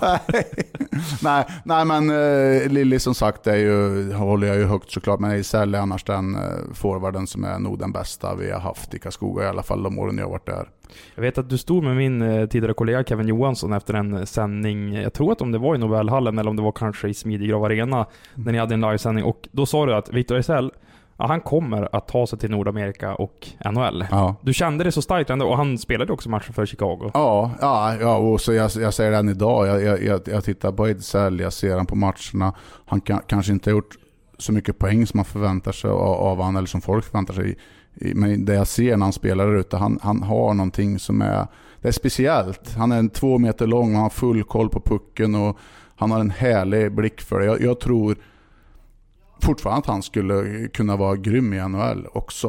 nej, nej, men uh, Lillis som sagt är ju, håller jag ju högt såklart, men Ejdsell är annars den uh, forwarden som är nog den bästa vi har haft i Karlskoga, i alla fall de åren jag har varit där. Jag vet att du stod med min eh, tidigare kollega Kevin Johansson efter en sändning. Jag tror att om det var i Nobelhallen eller om det var kanske i Smidigrav Arena mm. när ni hade en livesändning. Och då sa du att Victor Ejdsell, ja, han kommer att ta sig till Nordamerika och N H L. Ja. Du kände det så starkt ändå, och han spelade också matcher för Chicago. Ja, ja, ja, och så jag, jag säger den idag. Jag, jag, jag tittar på Ejdsell, jag ser han på matcherna. Han kan, kanske inte har gjort så mycket poäng som man förväntar sig av, av han, eller som folk förväntar sig. Men det jag ser när han spelar där ute, han, han har någonting som är, det är speciellt. Han är en två meter lång, han har full koll på pucken och han har en härlig blick för det. Jag, jag tror fortfarande att han skulle kunna vara grym i N H L också.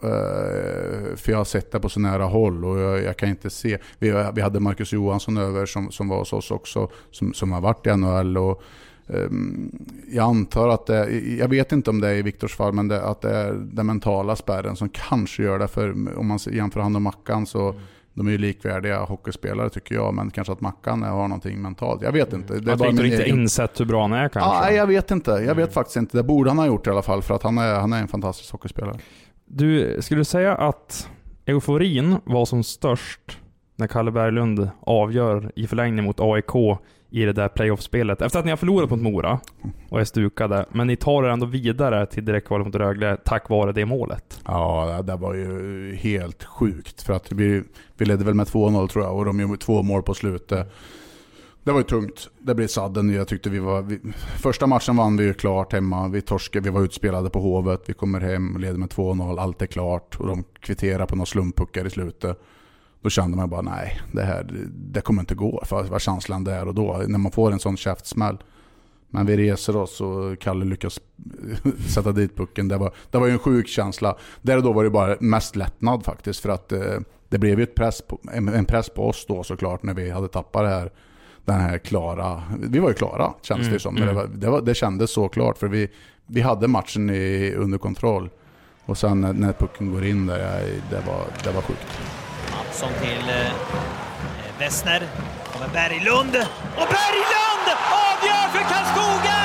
Uh, för jag har sett det på så nära håll, och jag, jag kan inte se. Vi, vi hade Marcus Johansson över som, som var hos oss också, som, som har varit i N H L, och jag antar att det, jag vet inte om det är i Viktors fall, men det, att det är den mentala spärren som kanske gör det, för om man jämför han och Mackan så mm. de är ju likvärdiga hockeyspelare tycker jag, men kanske att Mackan har någonting mentalt. Jag vet inte. Det är bara inte egen... insett hur bra han är kanske. Ja, jag vet inte. Jag vet mm. faktiskt inte. Det borde han ha gjort i alla fall, för att han är, han är en fantastisk hockeyspelare. Du, skulle du säga att euforin var som störst när Kalle Berglund avgör i förlängning mot A I K i det där playoff-spelet, efter att ni har förlorat mot Mora och är stukade, men ni tar er ändå vidare till direktkvalet mot Rögle tack vare det målet? Ja, det var ju helt sjukt, för att vi, vi ledde väl med två noll tror jag, och de gjorde två mål på slutet. Det var ju tungt. Det blev sadden. Jag tyckte vi var vi, första matchen vann vi ju klart hemma. Vi torskade, vi var utspelade på Hovet. Vi kommer hem och leder med två noll. Allt är klart, och de kvitterar på några slumpuckar i slutet. Då kände man bara, nej, det här det kommer inte gå. För vad känslan där och då, när man får en sån käftsmäll. Men vi reser oss och Kalle lyckas sätta dit pucken. Det var, det var ju en sjuk känsla. Där och då var det bara mest lättnad faktiskt. För att eh, det blev ju ett press på, en, en press på oss då såklart, när vi hade tappat det här, den här klara. Vi var ju klara, känns mm, det som. Mm. Det, var, det, var, det kändes så klart, för vi, vi hade matchen i, under kontroll. Och sen när, när pucken går in där, det var, det var sjukt. Mattsson till eh, Wessner. Kommer Berglund. Och Berglund avgör för Karlskoga!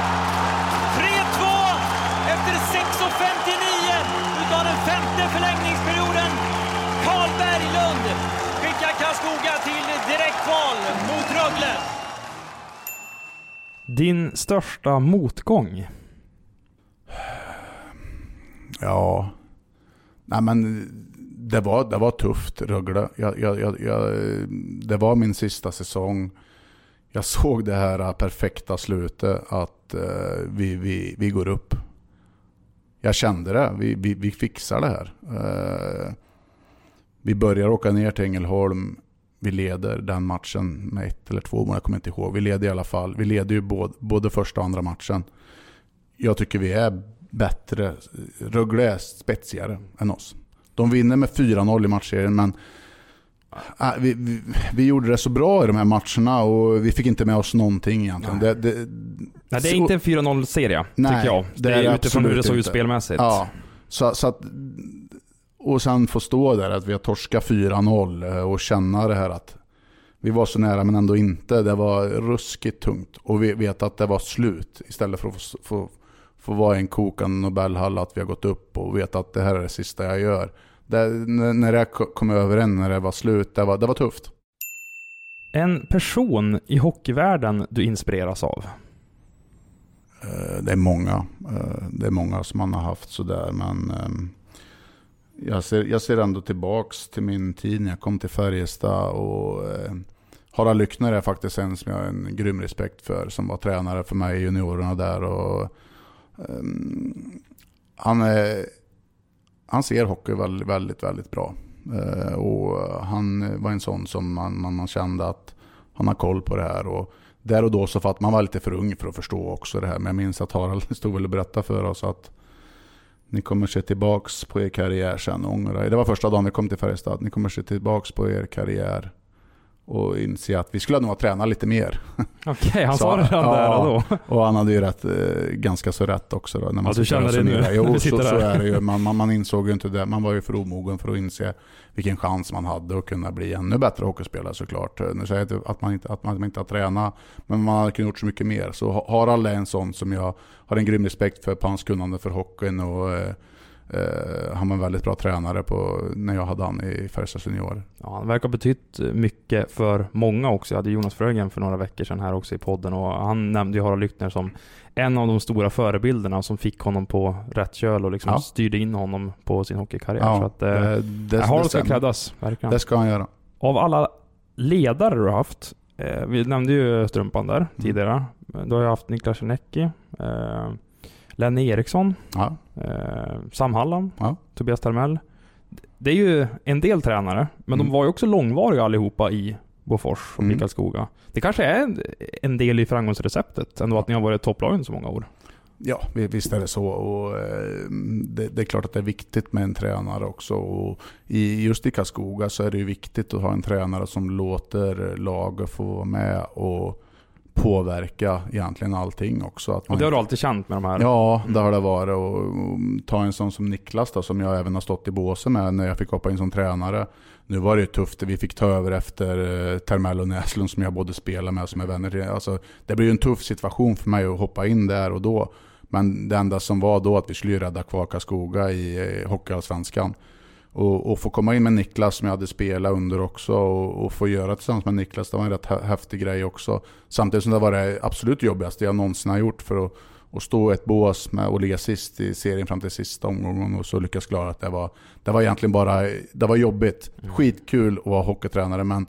tre två efter sex femtionio utav den femte förlängningsperioden. Carl Berglund skickar Karlskoga till direktkval mot Rögle. Din största motgång? Ja. Nej, men det var, det var tufft, Rögle. Jag, jag, jag, jag, det var min sista säsong. Jag såg det här perfekta slutet, att uh, vi, vi, vi går upp. Jag kände det. Vi, vi, vi fixar det här. Uh, vi börjar åka ner till Ängelholm. Vi leder den matchen med ett eller två mål, jag kommer inte ihåg. Vi leder i alla fall. Vi leder ju både, både första och andra matchen. Jag tycker vi är bättre. Rögle är spetsigare än oss. De vinner med fyra noll i matchserien, men äh, vi, vi, vi gjorde det så bra i de här matcherna, och vi fick inte med oss någonting egentligen. Det, det, nej, det är så, inte en fyra noll-serie, tycker jag. Det, det är, är utifrån hur det såg ut spelmässigt. Ja, så, så att, och sen få stå där att vi har torskat fyra noll och känna det här att vi var så nära men ändå inte. Det var ruskigt tungt. Och vi vet att det var slut istället för att få, få, få vara en kokande Nobelhall, att vi har gått upp och vet att det här är det sista jag gör. Det, när jag kom över en, när det var slut, det var, det var tufft. En person i hockeyvärlden du inspireras av? Det är många. Det är många som man har haft sådär. Men jag ser, jag ser ändå tillbaks till min tid när jag kom till Färjestad. Och Harald Lyckner är faktiskt en som jag har en grym respekt för. Som var tränare för mig i juniorerna där. Och, um, han, är, han ser hockey väldigt, väldigt, väldigt bra. Uh, och han var en sån som man, man, man kände att han har koll på det här. Och där och då så för att man var lite för ung för att förstå också det här. Men jag minns att Harald stod väl och berättade för oss att ni kommer se tillbaks på er karriär sen. Ångra. Det var första dagen vi kom till Färjestad. Ni kommer se tillbaks på er karriär och inse att vi skulle nog ha tränat lite mer. Okej, okay, han sa det redan ja, där och då. Och han hade ju rätt, eh, ganska så rätt också. Då, när man ja, du känner det nu. Jo, så, så är det ju. Man, man, man insåg ju inte det. Man var ju för omogen för att inse vilken chans man hade att kunna bli ännu bättre hockeyspelare såklart. Nu säger jag inte att man inte, att man inte har tränat, men man hade kunnat gjort så mycket mer. Så Harald är en sån som jag har en grym respekt för på hans kunnande för hockeyn och eh, Uh, han var en väldigt bra tränare på, när jag hade han i Färjestads junior. Ja, han verkar ha betytt mycket för många också. Jag hade Jonas Frögen för några veckor sedan här också i podden och han nämnde ju Harald Lyckner som en av de stora förebilderna som fick honom på rätt köl och liksom ja. styrde in honom på sin hockeykarriär. Ja, så att uh, det, det, Harald ska kräddas, verkligen. Det ska han göra. Av alla ledare du har haft, eh, vi nämnde ju Strumpan där mm. tidigare. Då har jag haft Niklas Czernecki, eh, Lenny Eriksson, ja. eh, Sam Hallam, ja. Tobias Termell. Det är ju en del tränare, men mm. de var ju också långvariga allihopa i Bofors och mm. Karlskoga. Det kanske är en del i framgångsreceptet ändå att ni har varit topplagen så många år. Ja, visst är det så. Och det, det är klart att det är viktigt med en tränare också. Och i, just i Karlskoga så är det ju viktigt att ha en tränare som låter laget få vara med och påverka egentligen allting också. Att man, och det har du alltid känt med de här? Ja, det har det varit. Och, och ta en sån som Niklas då, som jag även har stått i båsen med när jag fick hoppa in som tränare. Nu var det ju tufft. Vi fick ta över efter eh, Termell och Näslund som jag både spelar med som är vänner till. Alltså, det blev ju en tuff situation för mig att hoppa in där och då. Men det enda som var då att vi skulle rädda kvar Karlskoga i eh, Hockeyallsvenskan. Och, och få komma in med Niklas som jag hade spelat under också och, och få göra tillsammans med Niklas, det var en rätt häftig grej också. Samtidigt som det var det absolut jobbigaste jag någonsin har gjort för att, att stå ett bås med och ligga sist i serien fram till sista omgången och så lyckas klara att det var, det var egentligen bara, det var jobbigt. Skitkul att vara hockeytränare men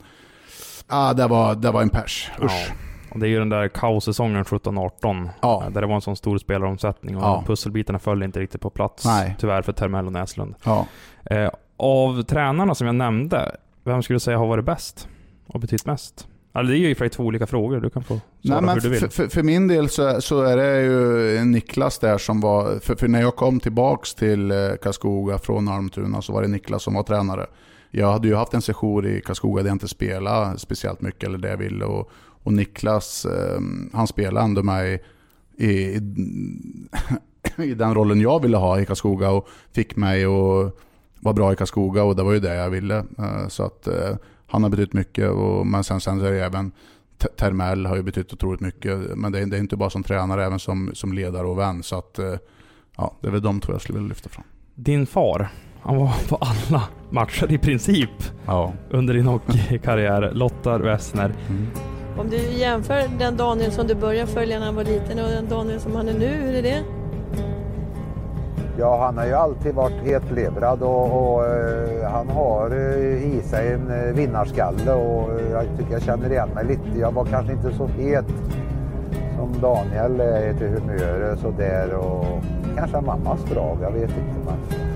ah, det, var, det var en pers. Usch. Ja. Och det är ju den där kaossäsongen sjutton arton ja. där det var en sån stor spelaromsättning och ja. pusselbitarna föll inte riktigt på plats. Nej. Tyvärr för Termell och Näslund. Ja. Eh, av tränarna som jag nämnde, vem skulle du säga har varit bäst och betytt mest? Alltså det är ju i för två olika frågor, du kan få svara. Nej, men hur du vill. För, för, för min del så, så är det ju Niklas där som var, för, för när jag kom tillbaks till Karlskoga från Almtuna så var det Niklas som var tränare. Jag hade ju haft en session i Karlskoga där jag inte spelade speciellt mycket eller det jag ville och Och Niklas, eh, han spelade ändå mig i, i, i den rollen jag ville ha i Karlskoga och fick mig att vara bra i Karlskoga och det var ju det jag ville. Eh, så att eh, han har betytt mycket. Och, men sen, sen så är det även Termell har ju betytt otroligt mycket. Men det är, det är inte bara som tränare, även som, som ledare och vän. Så att eh, ja, det är väl de tror jag skulle vilja lyfta fram. Din far, han var på alla matcher i princip ja. under din hockeykarriär. Lotta Wessner. Mm. Om du jämför den Daniel som du började följa när han var liten och den Daniel som han är nu, hur är det? Ja, han har ju alltid varit helt levrad och, och uh, han har uh, i sig en uh, vinnarskalle och uh, jag tycker jag känner igen mig lite. Jag var kanske inte så het som Daniel är till humör så där och kanske mammas drag, jag vet inte. Men...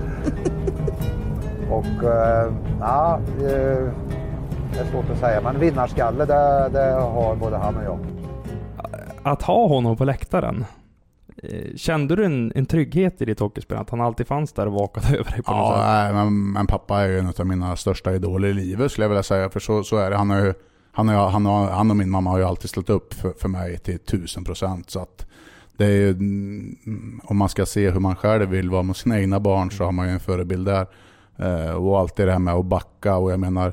och uh, ja, uh, det är svårt att säga, men vinnarskalle det, det har både han och jag. Att ha honom på läktaren, kände du en, en trygghet i ditt hockeyspel? Att han alltid fanns där och vakade över dig på något ja, sätt? Nej, men, men pappa är ju en av mina största idoler i livet skulle jag vilja säga. För så, så är det. Han, är ju, han, är, han, har, han och min mamma har ju alltid ställt upp för, för mig till tusen procent. Så att det är ju, om man ska se hur man själv vill vara med sina egna barn så har man ju en förebild där. Och alltid det här med att backa och jag menar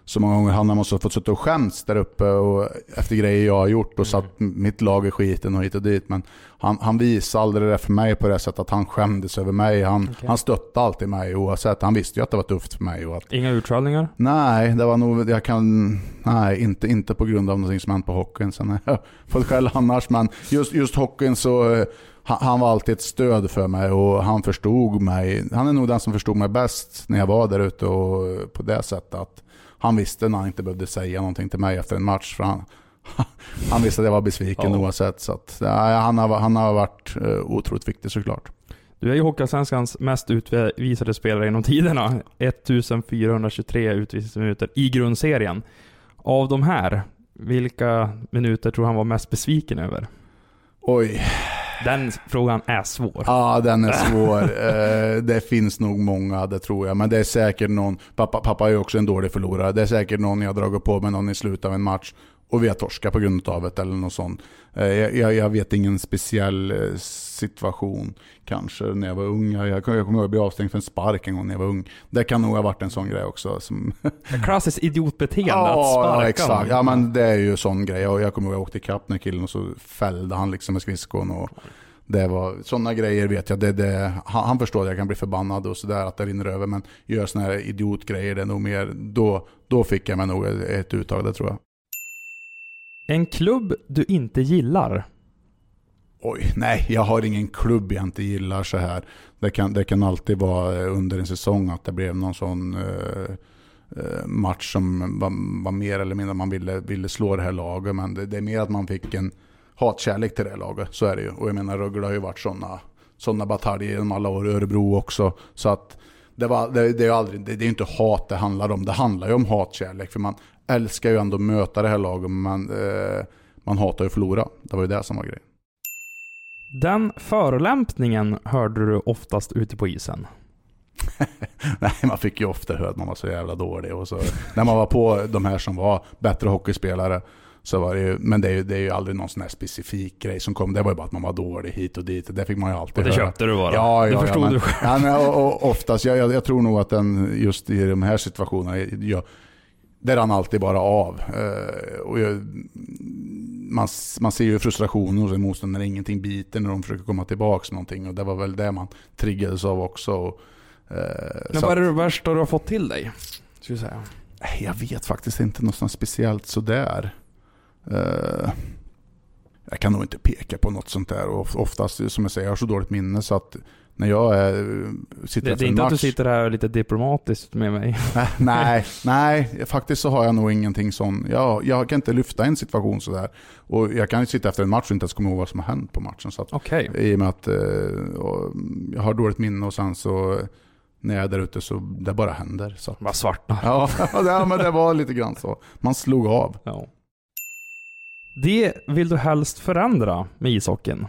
så många gånger han har måste ha fått sitta och skämts där uppe och efter grejer jag har gjort och satt mitt lag i skiten och hit och dit. Men han, han visade aldrig det för mig på det sättet att han skämdes över mig. Han, okay. han stöttade alltid mig oavsett. Han visste ju att det var tufft för mig. Och att, inga utskällningar? Nej, det var nog, jag kan, nej, inte, inte på grund av någonting som hänt på hockeyn. Sen har jag fått skäll annars, men just, just hockeyn så... Han var alltid ett stöd för mig och han förstod mig. Han är nog den som förstod mig bäst när jag var där ute och på det sättet att han visste när han inte behövde säga någonting till mig efter en match för han, han visste att jag var besviken ja. oavsett. Så att, ja, han, har, han har varit uh, otroligt viktig såklart. Du är ju Hockeyallsvenskans mest utvisade spelare genom tiderna. fjortonhundratjugotre utvisningsminuter i grundserien. Av de här, vilka minuter tror han var mest besviken över? Oj... Den frågan är svår. Ja, den är svår. Det finns nog många, det tror jag. Men det är säkert någon, pappa, pappa är ju också en dålig förlorare. Det är säkert någon jag dragit på med någon i slutet av en match och vi har torskat på grund av det eller något sånt. Jag, jag, jag vet ingen speciell situation kanske när jag var ung. Jag, jag kommer ihåg att bli avstängd för en spark en gång när jag var ung. Det kan nog ha varit en sån grej också. Som klassiskt idiotbeteende ja, att sparka. Ja, exakt. Ja, men det är ju sån grej. Och jag kommer ihåg att jag åkte i kapp när killen och så fällde han liksom med skridskon och det var såna grejer vet jag. Det, det, han, han förstår att jag kan bli förbannad och sådär att det rinner över, men gör såna här idiotgrejer det är nog mer, då, då fick jag mig nog ett uttag, det tror jag. En klubb du inte gillar? Oj, nej, jag har ingen klubb jag inte gillar så här. Det kan, det kan alltid vara under en säsong att det blev någon sån uh, uh, match som var, var mer eller mindre man ville, ville slå det här laget, men det, det är mer att man fick en hatkärlek till det här laget, så är det ju. Och jag menar, Rögle har ju varit såna, såna bataljer genom alla år i Örebro också, så att det, var, det, det är ju aldrig, det, det är inte hat det handlar om, det handlar ju om hatkärlek, för man älskar ju ändå att möta det här laget, men uh, man hatar ju att förlora. Det var ju det som var grejen. Den förolämpningen hörde du oftast ute på isen? Nej, man fick ju ofta höra att man var så jävla dålig. Och så, när man var på de här som var bättre hockeyspelare så var det ju, men det är ju, det är ju aldrig någon sån här specifik grej som kom. Det var ju bara att man var dålig hit och dit. Det fick man ju alltid och det höra. Köpte du bara? Ja, ja, det förstod ja, men, du själv. Ja, men, och, och oftast, jag, jag, jag tror nog att den just i de här situationerna, jag, där han alltid bara av. Uh, och jag, man, man ser ju frustrationen hos en motståndare när ingenting biter när de försöker komma tillbaka någonting, och det var väl det man triggades av också. Och, uh, men vad är det värsta du har fått till dig? Ska jag säga? Jag vet faktiskt inte något speciellt sådär. Uh, jag kan nog inte peka på något sånt där, och oftast som jag säger, jag har så dåligt minne så att när jag är, sitter det, efter det är inte match, att du sitter här lite diplomatiskt med mig. nej, nej, faktiskt så har jag nog ingenting sån. Jag, jag kan inte lyfta en situation så där, och jag kan sitta efter en match och inte ens komma ihåg vad som har hänt på matchen, så att, okay. I och med att uh, jag har dåligt minne, och sen så när jag är där ute så det bara händer. Så. Vad svartna. Ja, det, men det var lite grann så. Man slog av. Ja. Det vill du helst förändra med ishockeyn?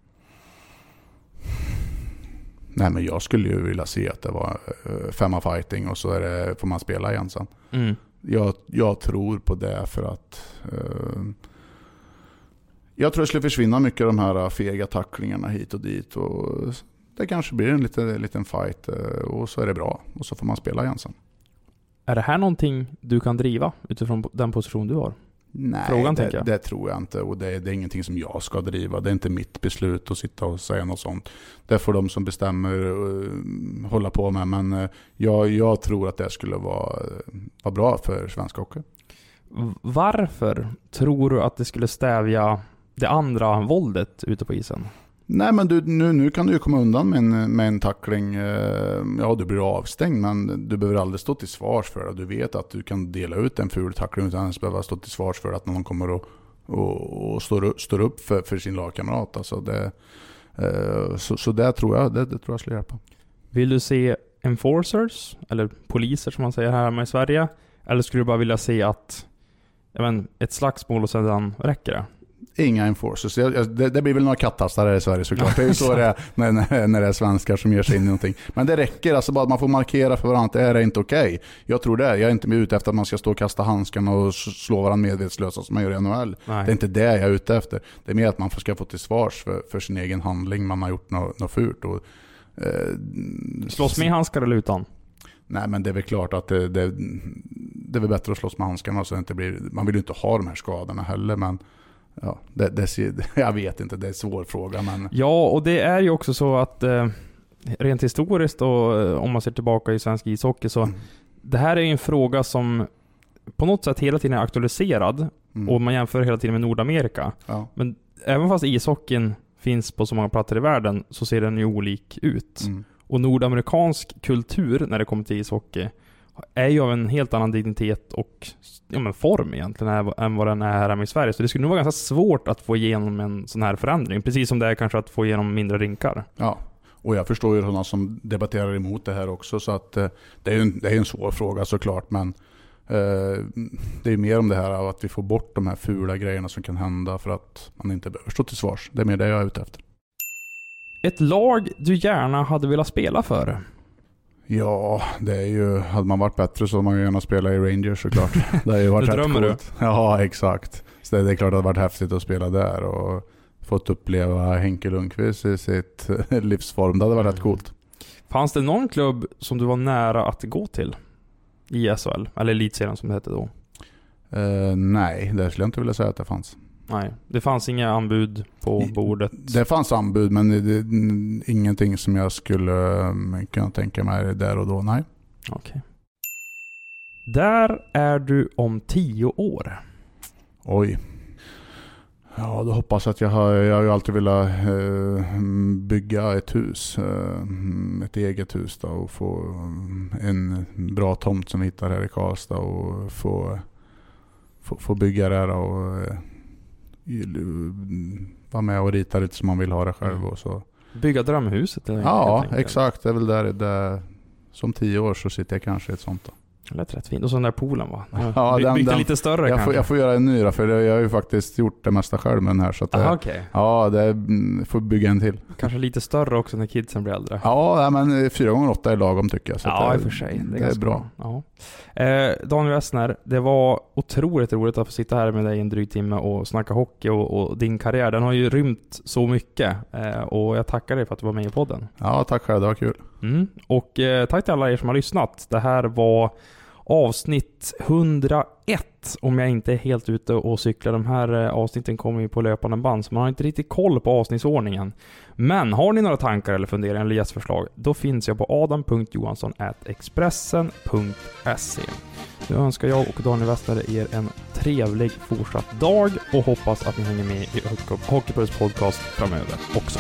Nej, men jag skulle ju vilja se att det var uh, femma fighting och så är det, får man spela igen sen. Mm. Jag, jag tror på det för att uh, jag tror det skulle försvinna mycket av de här fega tacklingarna hit och dit, och det kanske blir en liten, liten fight uh, och så är det bra och så får man spela igen sen. Är det här någonting du kan driva utifrån den position du har? Nej, Frågan, det, jag. det tror jag inte, och det, det är ingenting som jag ska driva. Det är inte mitt beslut att sitta och säga något sånt. Det får de som bestämmer uh, hålla på med, men uh, jag, jag tror att det skulle vara, uh, vara bra för svensk hockey. Varför tror du att det skulle stävja det andra våldet ute på isen? Nej, men du, nu, nu kan du ju komma undan med en, med en tackling. Ja, du blir avstängd, men du behöver aldrig stå till svars för det. Du vet att du kan dela ut en ful tackling utan att behöva stå till svars för att någon kommer och, och, och står, står upp för, för sin lagkamrat. Alltså det, så, så det tror jag, det, det tror jag skulle hjälpa. Vill du se enforcers, eller poliser som man säger här hemma i Sverige? Eller skulle du bara vilja se att jag men, ett slagsmål och sedan räcker det? Inga enforcers. Det, det blir väl några kattastar i Sverige såklart. Det är ju så det är när, när, när det är svenskar som ger sig in i någonting. Men det räcker, alltså bara att man får markera för varandra att det är inte okej. Okay. Jag tror det. Jag är inte ute efter att man ska stå och kasta handskarna och slå varandra medvetslösa som man gör i N H L. Nej. Det är inte det jag är ute efter. Det är mer att man ska få till svars för, för sin egen handling. Man har gjort något, något fult. Och, eh, slåss med handskar eller utan? Nej, men det är väl klart att det, det, det är väl bättre att slåss med handskarna så det inte blir, man vill ju inte ha de här skadorna heller, men ja, det, det, jag vet inte, det är en svår fråga. Men... Ja, och det är ju också så att eh, rent historiskt och eh, om man ser tillbaka i svensk ishockey så mm. det här är ju en fråga som på något sätt hela tiden är aktualiserad mm. och man jämför hela tiden med Nordamerika. Ja. Men även fast ishockeyn finns på så många platser i världen så ser den ju olik ut. Mm. Och nordamerikansk kultur när det kommer till ishockey är ju av en helt annan dignitet och ja, men form egentligen än vad den är här hemma i Sverige. Så det skulle nog vara ganska svårt att få igenom en sån här förändring. Precis som det är kanske att få igenom mindre rinkar. Ja, och jag förstår ju sådana som debatterar emot det här också. Så att eh, det är ju en, det är en svår fråga såklart. Men eh, det är ju mer om det här av att vi får bort de här fula grejerna som kan hända för att man inte behöver stå till svars. Det är mer det jag är ute efter. Ett lag du gärna hade velat spela för? Ja, det är ju, hade man varit bättre så hade man ju gärna spela i Rangers såklart. Det har ju varit rätt coolt. Ja, exakt. Så det är klart att det har varit häftigt att spela där och fått uppleva Henke Lundqvist i sitt livsform. Det hade varit rätt coolt. Fanns det någon klubb som du var nära att gå till i S H L? Eller Elitserien som det hette då? Uh, nej, det skulle jag inte vilja säga att det fanns. Nej, det fanns inga anbud på bordet. Det fanns anbud, men det, det, ingenting som jag skulle um, kunna tänka mig där och då, nej. Okej. Okay. Där är du om tio år. Oj. Ja, då hoppas jag att jag har, jag har ju alltid velat uh, bygga ett hus, uh, ett eget hus då, och få en bra tomt som vi hittar här i Karlstad och få, få, få bygga det och uh, vara med och rita lite som man vill ha det själv. Och så. Bygga drömhuset? Eller ja, exakt. Det är väl där, där som tio år så sitter jag kanske i ett sånt då. Det lät rätt fint. Och så den där poolen va? Ja, By- den, byggt den, lite större jag kanske. får, jag får göra en ny då, för jag har ju faktiskt gjort det mesta själv med den här. Så att Aha, det, okay. Ja, det får bygga en till. Kanske lite större också när kidsen blir äldre. Ja, men fyra gånger åtta är lagom tycker jag. Så ja, det, i och för sig. Det är, det är bra. bra. Ja. Eh, Daniel Westner, det var otroligt roligt att få sitta här med dig en dryg timme och snacka hockey och, och din karriär. Den har ju rymt så mycket eh, och jag tackar dig för att du var med i podden. Ja, tack själv. Det var kul. Mm. Och eh, tack till alla er som har lyssnat. Det här var avsnitt hundraett, om jag inte är helt ute och cyklar. De här avsnitten kommer ju på löpande band, så man har inte riktigt koll på avsnittsordningen. Men har ni några tankar eller funderingar eller gästförslag, då finns jag på adam punkt johansson snabel-a expressen punkt se. Nu önskar jag och Daniel Westner er en trevlig fortsatt dag och hoppas att ni hänger med i Hockeypuls podcast framöver också.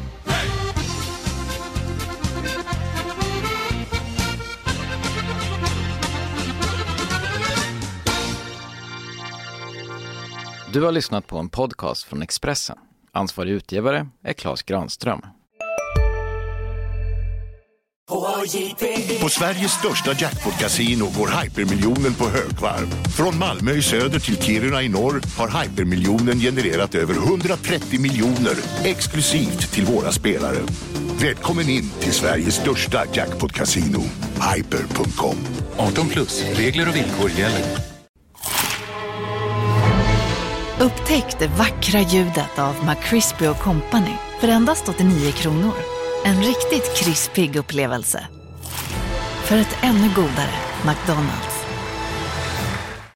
Du har lyssnat på en podcast från Expressen. Ansvarig utgivare är Claes Granström. På Sveriges största jackpot-casino går Hypermiljonen på högvarv. Från Malmö i söder till Kiruna i norr har Hypermiljonen genererat över hundratrettio miljoner exklusivt till våra spelare. Välkommen in till Sveriges största jackpot-casino, hyper punkt com. arton plus, regler och villkor gäller. Upptäck det vackra ljudet av McCrispy och Company för endast åttionio kronor. En riktigt krispig upplevelse. För ett ännu godare McDonald's.